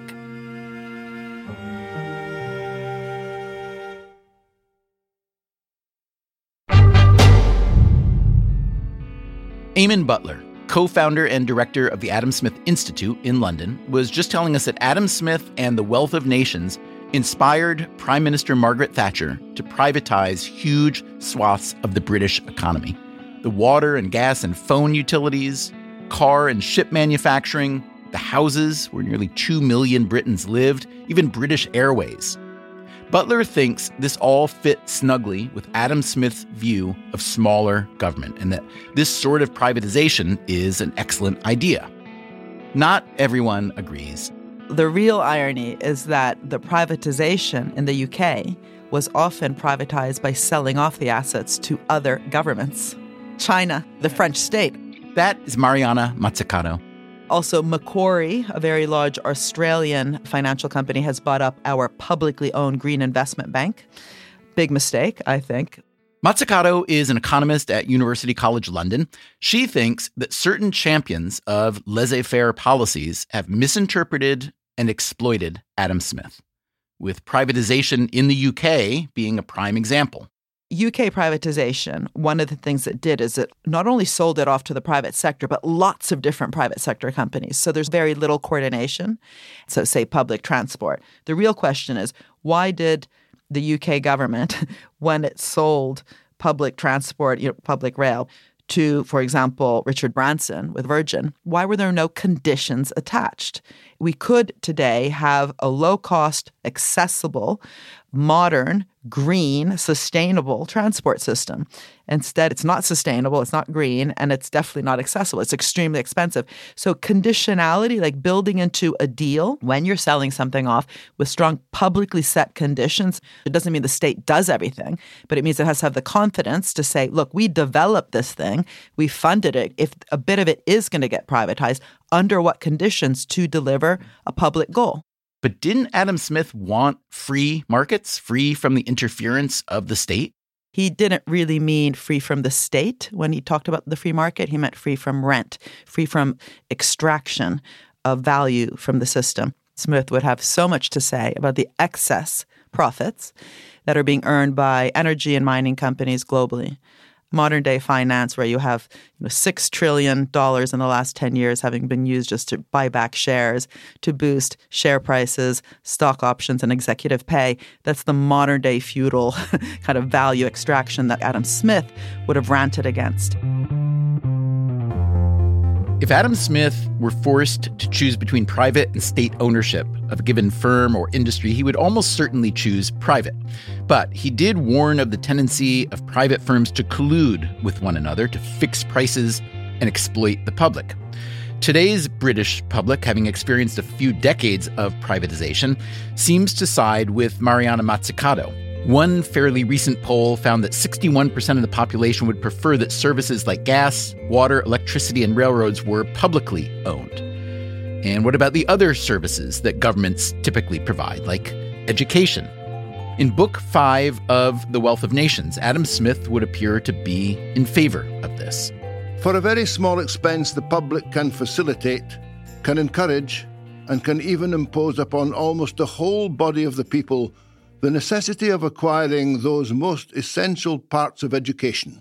Eamon Butler, co-founder and director of the Adam Smith Institute in London, was just telling us that Adam Smith and the Wealth of Nations inspired Prime Minister Margaret Thatcher to privatize huge swaths of the British economy. The water and gas and phone utilities, car and ship manufacturing, the houses where nearly 2 million Britons lived, even British Airways. Butler thinks this all fit snugly with Adam Smith's view of smaller government and that this sort of privatization is an excellent idea. Not everyone agrees. The real irony is that the privatization in the UK was often privatized by selling off the assets to other governments. China, the French state. That is Mariana Mazzucato. Also, Macquarie, a very large Australian financial company, has bought up our publicly owned Green Investment Bank. Big mistake, I think. Mazzucato is an economist at University College London. She thinks that certain champions of laissez-faire policies have misinterpreted and exploited Adam Smith, with privatization in the UK being a prime example. UK privatization, one of the things it did is it not only sold it off to the private sector, but lots of different private sector companies. So there's very little coordination. So say public transport. The real question is, why did the UK government, when it sold public transport, public rail, to, for example, Richard Branson with Virgin, why were there no conditions attached? we could today have a low-cost, accessible, modern, green, sustainable transport system. Instead, it's not sustainable, it's not green, and it's definitely not accessible. It's extremely expensive. So conditionality, like building into a deal when you're selling something off with strong publicly set conditions, it doesn't mean the state does everything, but it means it has to have the confidence to say, look, we developed this thing, we funded it. If a bit of it is going to get privatized, under what conditions to deliver a public goal? But didn't Adam Smith want free markets, free from the interference of the state? He didn't really mean free from the state when he talked about the free market. He meant free from rent, free from extraction of value from the system. Smith would have so much to say about the excess profits that are being earned by energy and mining companies globally. Modern day finance, where you have $6 trillion in the last 10 years having been used just to buy back shares, to boost share prices, stock options, and executive pay. That's the modern day feudal kind of value extraction that Adam Smith would have ranted against. If Adam Smith were forced to choose between private and state ownership of a given firm or industry, he would almost certainly choose private. But he did warn of the tendency of private firms to collude with one another to fix prices and exploit the public. Today's British public, having experienced a few decades of privatization, seems to side with Mariana Mazzucato. One fairly recent poll found that 61% of the population would prefer that services like gas, water, electricity, and railroads were publicly owned. And what about the other services that governments typically provide, like education? In Book 5 of The Wealth of Nations, Adam Smith would appear to be in favor of this. For a very small expense, the public can facilitate, can encourage, and can even impose upon almost the whole body of the people the necessity of acquiring those most essential parts of education.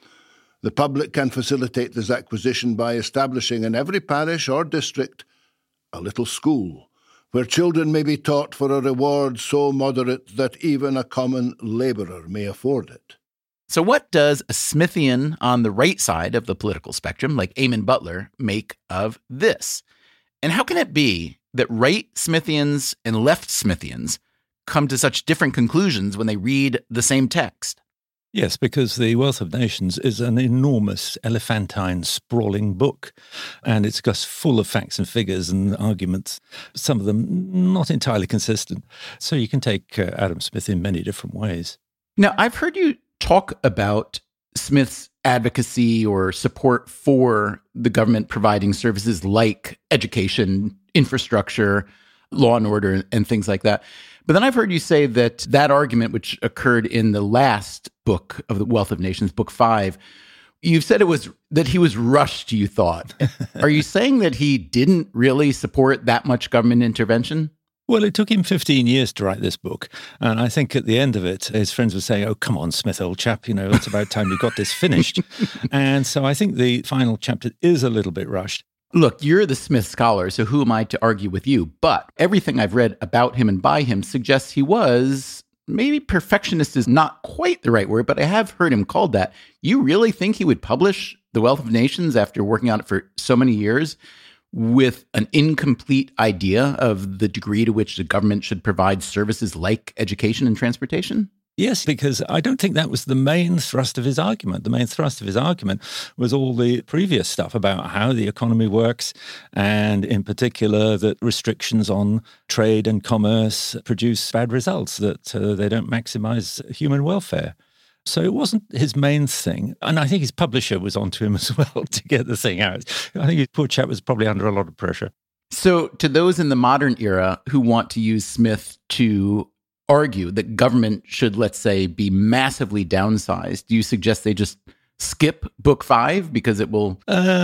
The public can facilitate this acquisition by establishing in every parish or district a little school, where children may be taught for a reward so moderate that even a common labourer may afford it. So what does a Smithian on the right side of the political spectrum, like Eamon Butler, make of this? And how can it be that right Smithians and left Smithians come to such different conclusions when they read the same text? Yes, because The Wealth of Nations is an enormous, elephantine, sprawling book, and it's just full of facts and figures and arguments, some of them not entirely consistent. So you can take Adam Smith in many different ways. Now, I've heard you talk about Smith's advocacy or support for the government providing services like education, infrastructure, law and order, and things like that. But then I've heard you say that that argument, which occurred in the last book of The Wealth of Nations, Book 5, you've said it was that he was rushed, you thought. Are you saying that he didn't really support that much government intervention? Well, it took him 15 years to write this book. And I think at the end of it, his friends would say, oh, come on, Smith, old chap, it's about time you got this finished. And so I think the final chapter is a little bit rushed. Look, you're the Smith scholar, so who am I to argue with you? But everything I've read about him and by him suggests he was, maybe perfectionist is not quite the right word, but I have heard him called that. You really think he would publish The Wealth of Nations after working on it for so many years with an incomplete idea of the degree to which the government should provide services like education and transportation? Yes, because I don't think that was the main thrust of his argument. The main thrust of his argument was all the previous stuff about how the economy works, and in particular that restrictions on trade and commerce produce bad results, that they don't maximize human welfare. So it wasn't his main thing. And I think his publisher was onto him as well to get the thing out. I think his poor chap was probably under a lot of pressure. So to those in the modern era who want to use Smith to argue that government should, let's say, be massively downsized, do you suggest they just skip Book 5 because it will...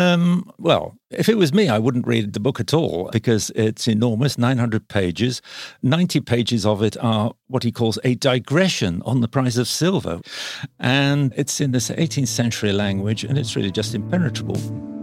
Well, if it was me, I wouldn't read the book at all because it's enormous, 900 pages. 90 pages of it are what he calls a digression on the price of silver. And it's in this 18th century language, and it's really just impenetrable.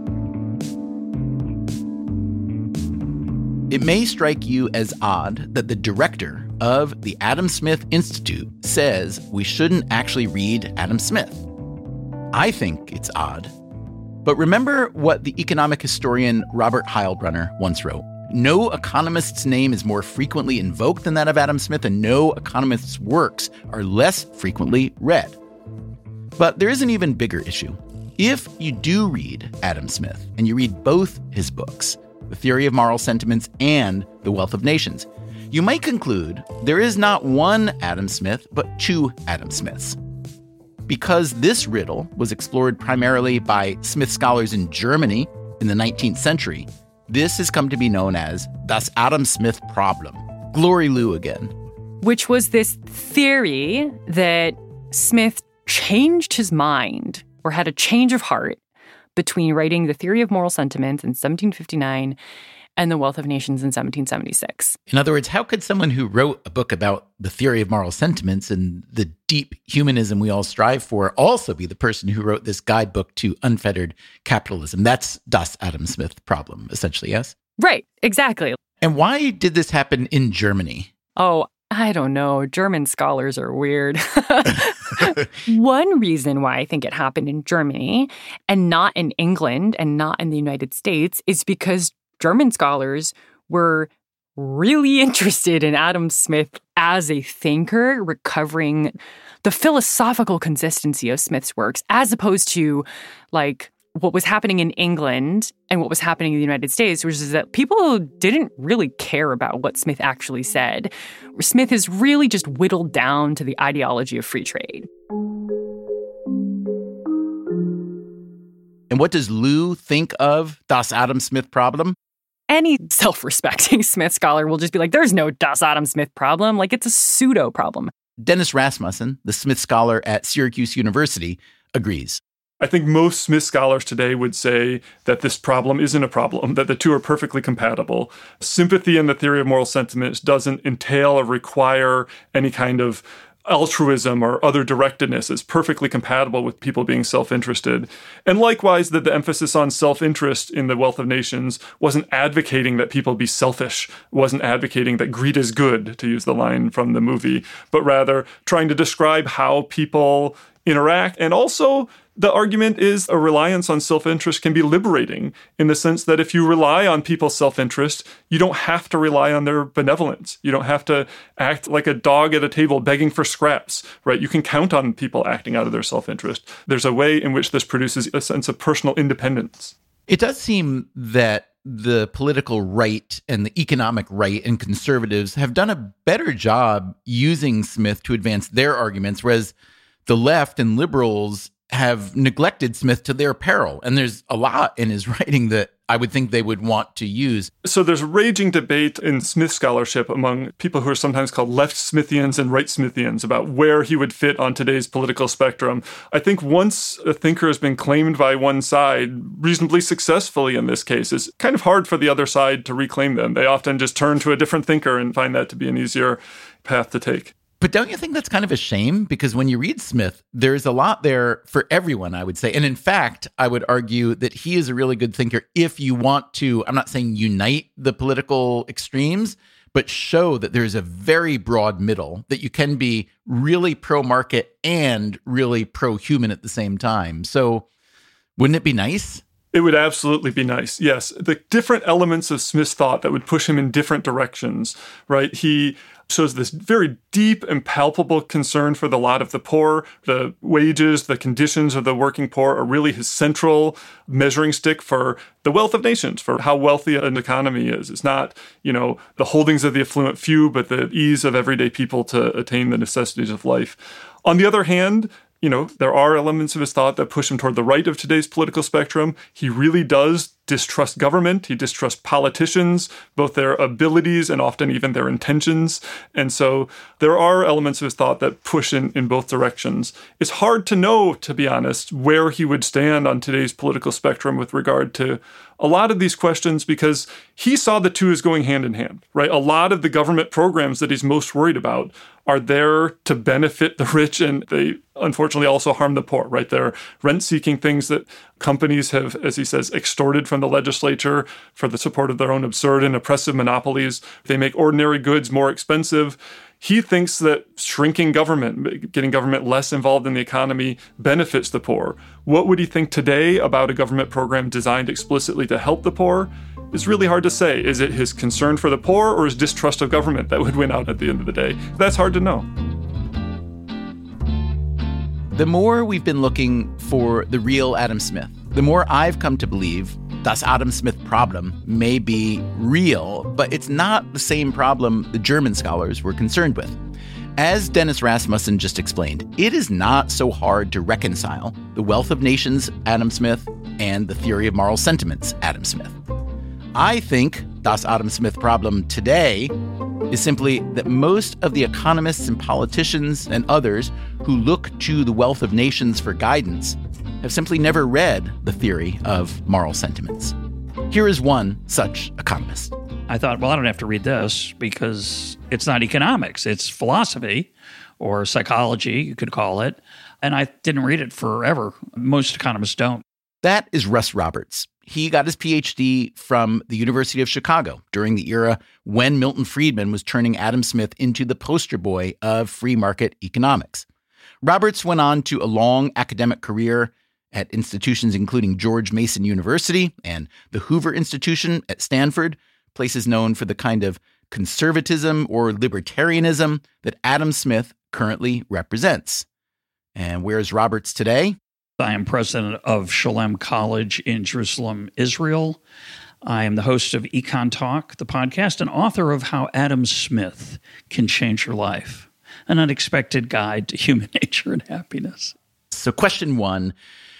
It may strike you as odd that the director of the Adam Smith Institute says we shouldn't actually read Adam Smith. I think it's odd. But remember what the economic historian Robert Heilbrunner once wrote. No economist's name is more frequently invoked than that of Adam Smith, and no economist's works are less frequently read. But there is an even bigger issue. If you do read Adam Smith, and you read both his books, The Theory of Moral Sentiments and The Wealth of Nations, you might conclude there is not one Adam Smith, but two Adam Smiths. Because this riddle was explored primarily by Smith scholars in Germany in the 19th century, this has come to be known as Das Adam Smith Problem. Glory Lou again. Which was this theory that Smith changed his mind or had a change of heart between writing The Theory of Moral Sentiments in 1759 and The Wealth of Nations in 1776. In other words, how could someone who wrote a book about the theory of moral sentiments and the deep humanism we all strive for also be the person who wrote this guidebook to unfettered capitalism? That's Das Adam Smith Problem, essentially, yes? Right, exactly. And why did this happen in Germany? Oh, I don't know. German scholars are weird. One reason why I think it happened in Germany and not in England and not in the United States is because German scholars were really interested in Adam Smith as a thinker, recovering the philosophical consistency of Smith's works, as opposed to like what was happening in England and what was happening in the United States, which is that people didn't really care about what Smith actually said. Smith is really just whittled down to the ideology of free trade. And what does Lou think of Das Adam Smith Problem? Any self-respecting Smith scholar will just be like, there's no Das Adam Smith problem. Like, it's a pseudo problem. Dennis Rasmussen, the Smith scholar at Syracuse University, agrees. I think most Smith scholars today would say that this problem isn't a problem, that the two are perfectly compatible. Sympathy in the theory of moral sentiments doesn't entail or require any kind of altruism or other directedness. Is perfectly compatible with people being self-interested. And likewise, that the emphasis on self-interest in The Wealth of Nations wasn't advocating that people be selfish, wasn't advocating that greed is good, to use the line from the movie, but rather trying to describe how people interact. And also, the argument is a reliance on self-interest can be liberating in the sense that if you rely on people's self-interest, you don't have to rely on their benevolence. You don't have to act like a dog at a table begging for scraps, right? You can count on people acting out of their self-interest. There's a way in which this produces a sense of personal independence. It does seem that the political right and the economic right and conservatives have done a better job using Smith to advance their arguments, whereas the left and liberals have neglected Smith to their peril. And there's a lot in his writing that I would think they would want to use. So there's a raging debate in Smith scholarship among people who are sometimes called left Smithians and right Smithians about where he would fit on today's political spectrum. I think once a thinker has been claimed by one side, reasonably successfully in this case, it's kind of hard for the other side to reclaim them. They often just turn to a different thinker and find that to be an easier path to take. But don't you think that's kind of a shame? Because when you read Smith, there's a lot there for everyone, I would say. And in fact, I would argue that he is a really good thinker if you want to, I'm not saying unite the political extremes, but show that there's a very broad middle, that you can be really pro-market and really pro-human at the same time. So wouldn't it be nice? It would absolutely be nice, yes. The different elements of Smith's thought that would push him in different directions, right? He shows this very deep and palpable concern for the lot of the poor. The wages, the conditions of the working poor are really his central measuring stick for the wealth of nations, for how wealthy an economy is. It's not, the holdings of the affluent few, but the ease of everyday people to attain the necessities of life. On the other hand, there are elements of his thought that push him toward the right of today's political spectrum. He really does distrust government. He distrusts politicians, both their abilities and often even their intentions. And so there are elements of his thought that push in both directions. It's hard to know, to be honest, where he would stand on today's political spectrum with regard to a lot of these questions, because he saw the two as going hand in hand, right? A lot of the government programs that he's most worried about are there to benefit the rich, and they unfortunately also harm the poor, right? They're rent-seeking things that companies have, as he says, extorted from the legislature for the support of their own absurd and oppressive monopolies. They make ordinary goods more expensive. He thinks that shrinking government, getting government less involved in the economy, benefits the poor. What would he think today about a government program designed explicitly to help the poor? It's really hard to say. Is it his concern for the poor or his distrust of government that would win out at the end of the day? That's hard to know. The more we've been looking for the real Adam Smith, the more I've come to believe Das Adam Smith problem may be real, but it's not the same problem the German scholars were concerned with. As Dennis Rasmussen just explained, it is not so hard to reconcile the Wealth of Nations Adam Smith and the Theory of Moral Sentiments Adam Smith. I think Das Adam Smith problem today is simply that most of the economists and politicians and others who look to the Wealth of Nations for guidance have simply never read the Theory of Moral Sentiments. Here is one such economist. I thought, well, I don't have to read this because it's not economics. It's philosophy or psychology, you could call it. And I didn't read it forever. Most economists don't. That is Russ Roberts. He got his PhD from the University of Chicago during the era when Milton Friedman was turning Adam Smith into the poster boy of free market economics. Roberts went on to a long academic career at institutions including George Mason University and the Hoover Institution at Stanford, places known for the kind of conservatism or libertarianism that Adam Smith currently represents. And where's Roberts today? I am president of Shalem College in Jerusalem, Israel. I am the host of Econ Talk, the podcast, and author of How Adam Smith Can Change Your Life, an unexpected guide to human nature and happiness. So question one,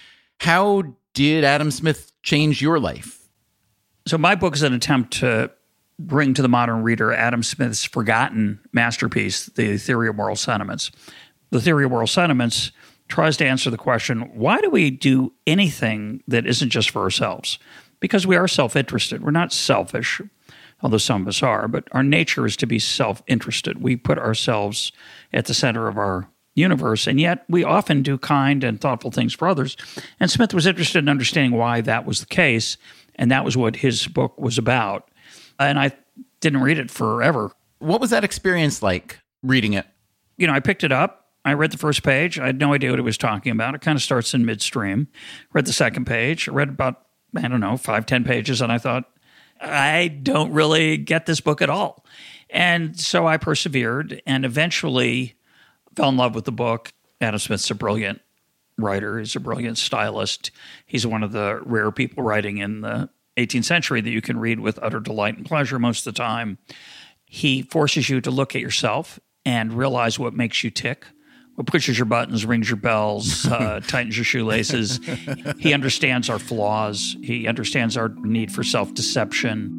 how did Adam Smith change your life? So my book is an attempt to bring to the modern reader Adam Smith's forgotten masterpiece, The Theory of Moral Sentiments. The Theory of Moral Sentiments tries to answer the question, why do we do anything that isn't just for ourselves? Because we are self-interested. We're not selfish, although some of us are, but our nature is to be self-interested. We put ourselves at the center of our universe, and yet we often do kind and thoughtful things for others. And Smith was interested in understanding why that was the case, and that was what his book was about. And I didn't read it forever. What was that experience like, reading it? You know, I picked it up. I read the first page. I had no idea what it was talking about. It kind of starts in midstream. Read the second page. I read about, 5-10 pages, and I thought, I don't really get this book at all. And so I persevered and eventually fell in love with the book. Adam Smith's a brilliant writer. He's a brilliant stylist. He's one of the rare people writing in the 18th century that you can read with utter delight and pleasure most of the time. He forces you to look at yourself and realize what makes you tick, what pushes your buttons, rings your bells, tightens your shoelaces. He understands our flaws. He understands our need for self-deception.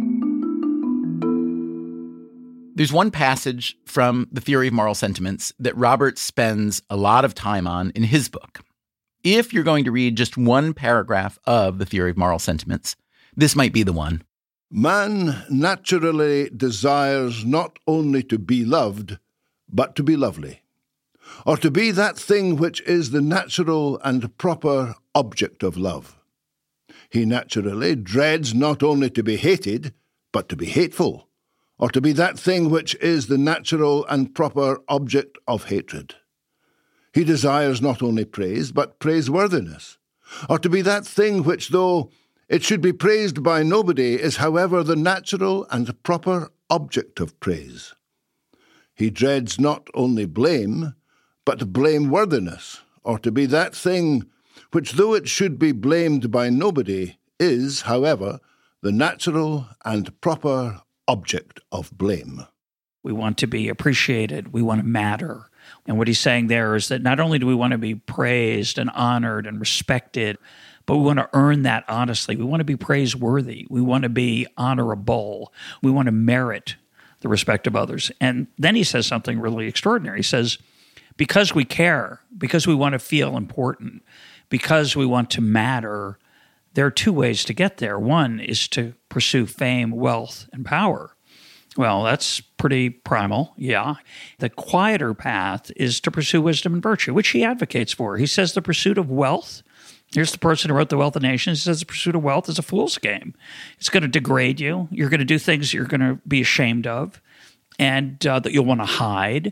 There's one passage from The Theory of Moral Sentiments that Roberts spends a lot of time on in his book. If you're going to read just one paragraph of The Theory of Moral Sentiments, this might be the one. Man naturally desires not only to be loved, but to be lovely, or to be that thing which is the natural and proper object of love. He naturally dreads not only to be hated, but to be hateful, or to be that thing which is the natural and proper object of hatred. He desires not only praise, but praiseworthiness, or to be that thing which, though it should be praised by nobody, is however the natural and proper object of praise. He dreads not only blame, but blameworthiness, or to be that thing which, though it should be blamed by nobody, is, however, the natural and proper object of blame. We want to be appreciated. We want to matter. And what he's saying there is that not only do we want to be praised and honored and respected, but we want to earn that honestly. We want to be praiseworthy. We want to be honorable. We want to merit the respect of others. And then he says something really extraordinary. He says, because we care, because we want to feel important, because we want to matter, there are two ways to get there. One is to pursue fame, wealth, and power. Well, that's pretty primal, yeah. The quieter path is to pursue wisdom and virtue, which he advocates for. He says the pursuit of wealth, here's the person who wrote The Wealth of Nations, he says the pursuit of wealth is a fool's game. It's going to degrade you. You're going to do things you're going to be ashamed of and that you'll want to hide.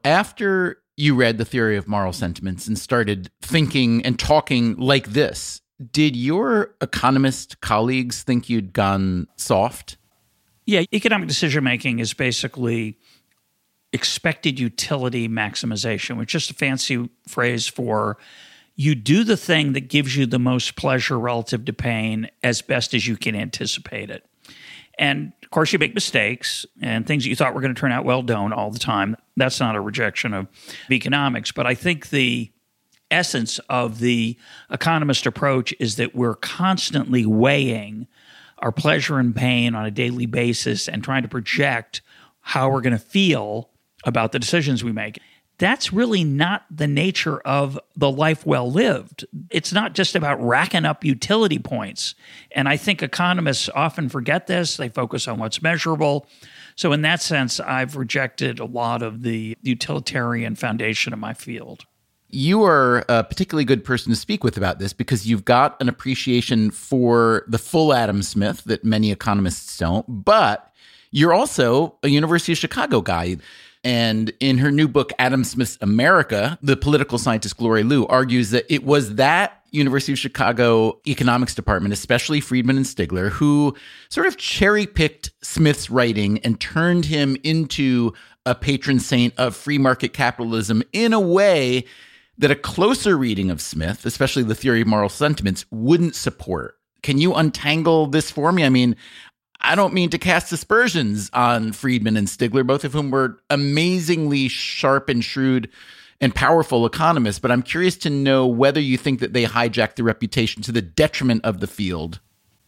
After you read The Theory of Moral Sentiments and started thinking and talking like this, Did your economist colleagues think you'd gone soft? Yeah, economic decision-making is basically expected utility maximization, which is just a fancy phrase for you do the thing that gives you the most pleasure relative to pain as best as you can anticipate it. And, of course, you make mistakes, and things that you thought were going to turn out well don't all the time. That's not a rejection of economics. But I think the essence of the economist approach is that we're constantly weighing our pleasure and pain on a daily basis and trying to project how we're going to feel about the decisions we make. That's really not the nature of the life well lived. It's not just about racking up utility points. And I think economists often forget this. They focus on what's measurable. So in that sense, I've rejected a lot of the utilitarian foundation of my field. You are a particularly good person to speak with about this because you've got an appreciation for the full Adam Smith that many economists don't, but you're also a University of Chicago guy. And in her new book, Adam Smith's America, the political scientist Gloria Liu argues that it was that University of Chicago economics department, especially Friedman and Stigler, who sort of cherry-picked Smith's writing and turned him into a patron saint of free market capitalism in a way that a closer reading of Smith, especially the theory of moral sentiments, wouldn't support. Can you untangle this for me? I mean, I don't mean to cast aspersions on Friedman and Stigler, both of whom were amazingly sharp and shrewd and powerful economists, but I'm curious to know whether you think that they hijacked the reputation to the detriment of the field.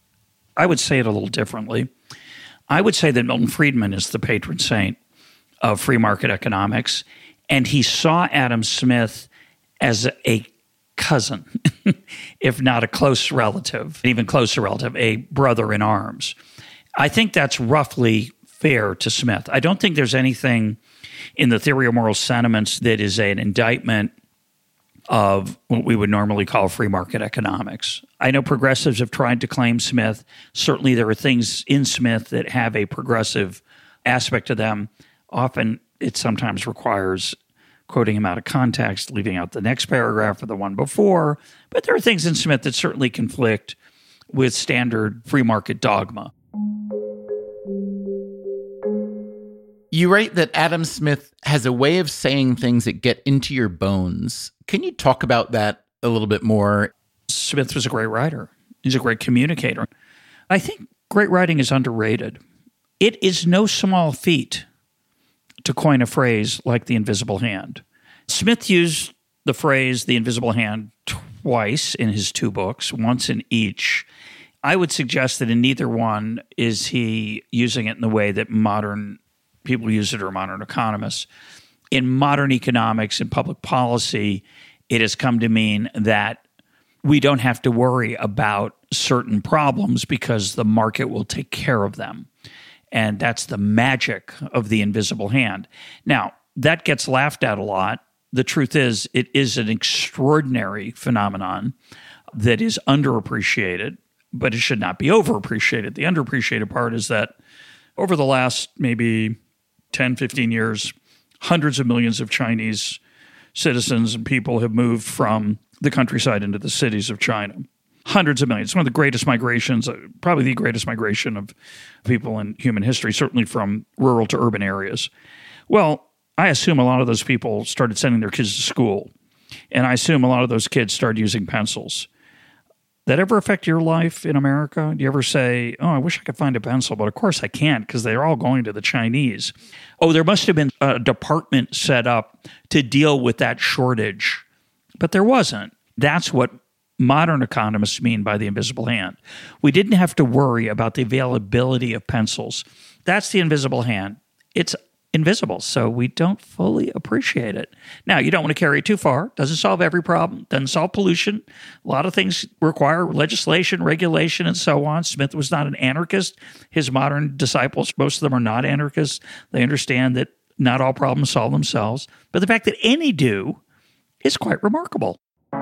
I would say it a little differently. I would say that Milton Friedman is the patron saint of free market economics, and he saw Adam Smith as a cousin, if not a close relative, even closer relative, a brother in arms. I think that's roughly fair to Smith. I don't think there's anything in the theory of moral sentiments that is an indictment of what we would normally call free market economics. I know progressives have tried to claim Smith. Certainly there are things in Smith that have a progressive aspect to them. Often it sometimes requires quoting him out of context, leaving out the next paragraph or the one before. But there are things in Smith that certainly conflict with standard free market dogma. You write that Adam Smith has a way of saying things that get into your bones. Can you talk about that a little bit more? Smith was a great writer. He's a great communicator. I think great writing is underrated. It is no small feat to coin a phrase like the invisible hand. Smith used the phrase the invisible hand twice in his two books, once in each. I would suggest that in neither one is he using it in the way that modern people use it or modern economists. In modern economics and public policy, it has come to mean that we don't have to worry about certain problems because the market will take care of them. And that's the magic of the invisible hand. Now, that gets laughed at a lot. The truth is, it is an extraordinary phenomenon that is underappreciated, but it should not be overappreciated. The underappreciated part is that over the last maybe 10, 15 years, hundreds of millions of Chinese citizens and people have moved from the countryside into the cities of China. Hundreds of millions. It's one of the greatest migrations, probably the greatest migration of people in human history, certainly from rural to urban areas. Well, I assume a lot of those people started sending their kids to school, and I assume a lot of those kids started using pencils. That ever affect your life in America? Do you ever say, oh, I wish I could find a pencil, but of course I can't because they're all going to the Chinese. Oh, there must have been a department set up to deal with that shortage, but there wasn't. That's what modern economists mean by the invisible hand. We didn't have to worry about the availability of pencils. That's the invisible hand. It's invisible, so we don't fully appreciate it. Now, you don't want to carry it too far. Doesn't solve every problem. Doesn't solve pollution. A lot of things require legislation, regulation, and so on. Smith was not an anarchist. His modern disciples, most of them are not anarchists. They understand that not all problems solve themselves. But the fact that any do is quite remarkable.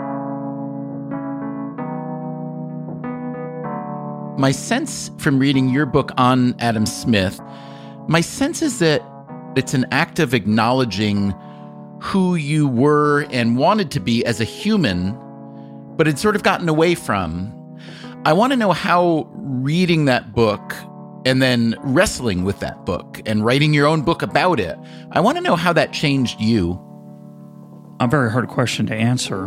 My sense from reading your book on Adam Smith, my sense is that it's an act of acknowledging who you were and wanted to be as a human, but had sort of gotten away from. I want to know how reading that book and then wrestling with that book and writing your own book about it, I want to know how that changed you. A very hard question to answer.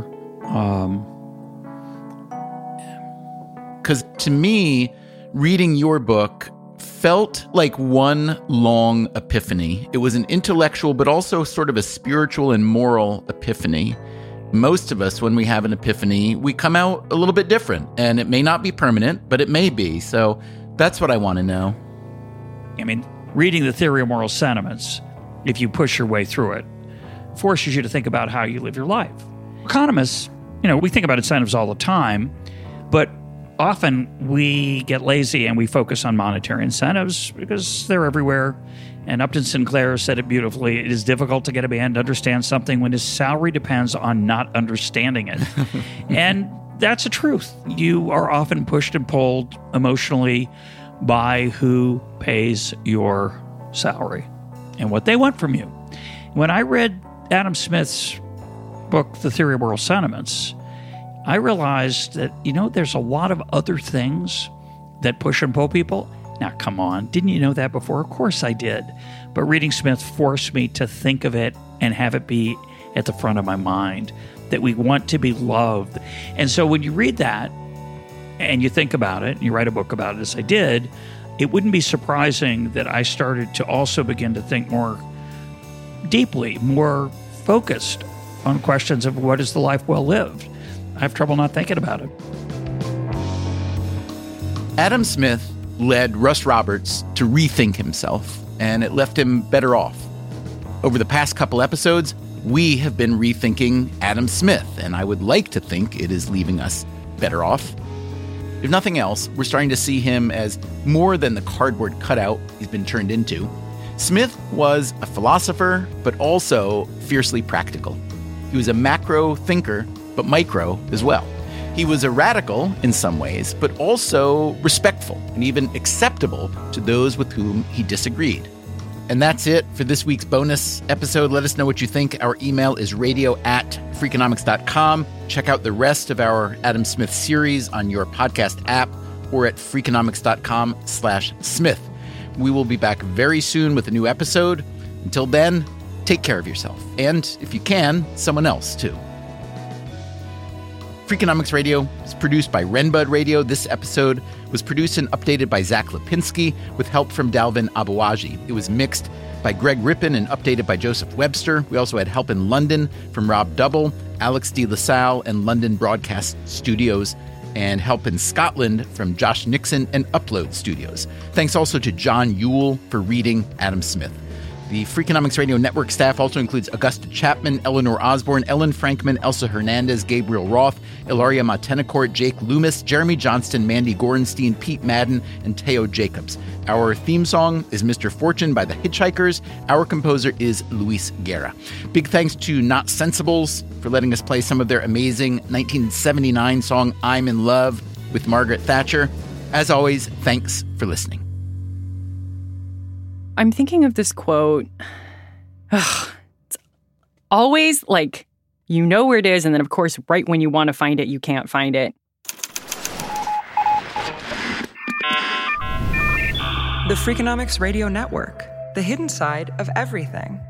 Because to me, reading your book felt like one long epiphany. It was an intellectual, but also sort of a spiritual and moral epiphany. Most of us, when we have an epiphany, we come out a little bit different, and it may not be permanent, but it may be. So that's what I want to know. I mean, reading the Theory of Moral Sentiments, if you push your way through it, forces you to think about how you live your life. Economists, we think about incentives all the time, but often we get lazy and we focus on monetary incentives because they're everywhere. And Upton Sinclair said it beautifully. It is difficult to get a man to understand something when his salary depends on not understanding it. And that's the truth. You are often pushed and pulled emotionally by who pays your salary and what they want from you. When I read Adam Smith's book, The Theory of Moral Sentiments, I realized that, there's a lot of other things that push and pull people. Now, come on, didn't you know that before? Of course I did. But reading Smith forced me to think of it and have it be at the front of my mind, that we want to be loved. And so when you read that and you think about it, and you write a book about it, as I did, it wouldn't be surprising that I started to also begin to think more deeply, more focused on questions of what is the life well lived. I have trouble not thinking about it. Adam Smith led Russ Roberts to rethink himself, and it left him better off. Over the past couple episodes, we have been rethinking Adam Smith, and I would like to think it is leaving us better off. If nothing else, we're starting to see him as more than the cardboard cutout he's been turned into. Smith was a philosopher, but also fiercely practical. He was a macro thinker, but micro as well. He was a radical in some ways, but also respectful and even acceptable to those with whom he disagreed. And that's it for this week's bonus episode. Let us know what you think. Our email is radio@freakonomics.com. Check out the rest of our Adam Smith series on your podcast app or at freakonomics.com/Smith. We will be back very soon with a new episode. Until then, take care of yourself. And if you can, someone else too. Freakonomics Radio is produced by Renbud Radio. This episode was produced and updated by Zach Lipinski with help from Dalvin Abawaji. It was mixed by Greg Rippin and updated by Joseph Webster. We also had help in London from Rob Double, Alex de La Salle, and London Broadcast Studios, and help in Scotland from Josh Nixon and Upload Studios. Thanks also to John Ewell for reading Adam Smith. The Freakonomics Radio Network staff also includes Augusta Chapman, Eleanor Osborne, Ellen Frankman, Elsa Hernandez, Gabriel Roth, Ilaria Matenacourt, Jake Loomis, Jeremy Johnston, Mandy Gorenstein, Pete Madden, and Teo Jacobs. Our theme song is Mr. Fortune by the Hitchhikers. Our composer is Luis Guerra. Big thanks to Not Sensibles for letting us play some of their amazing 1979 song I'm in Love with Margaret Thatcher. As always, thanks for listening. I'm thinking of this quote. It's always like, you know where it is, and then, of course, right when you want to find it, you can't find it. The Freakonomics Radio Network, the hidden side of everything.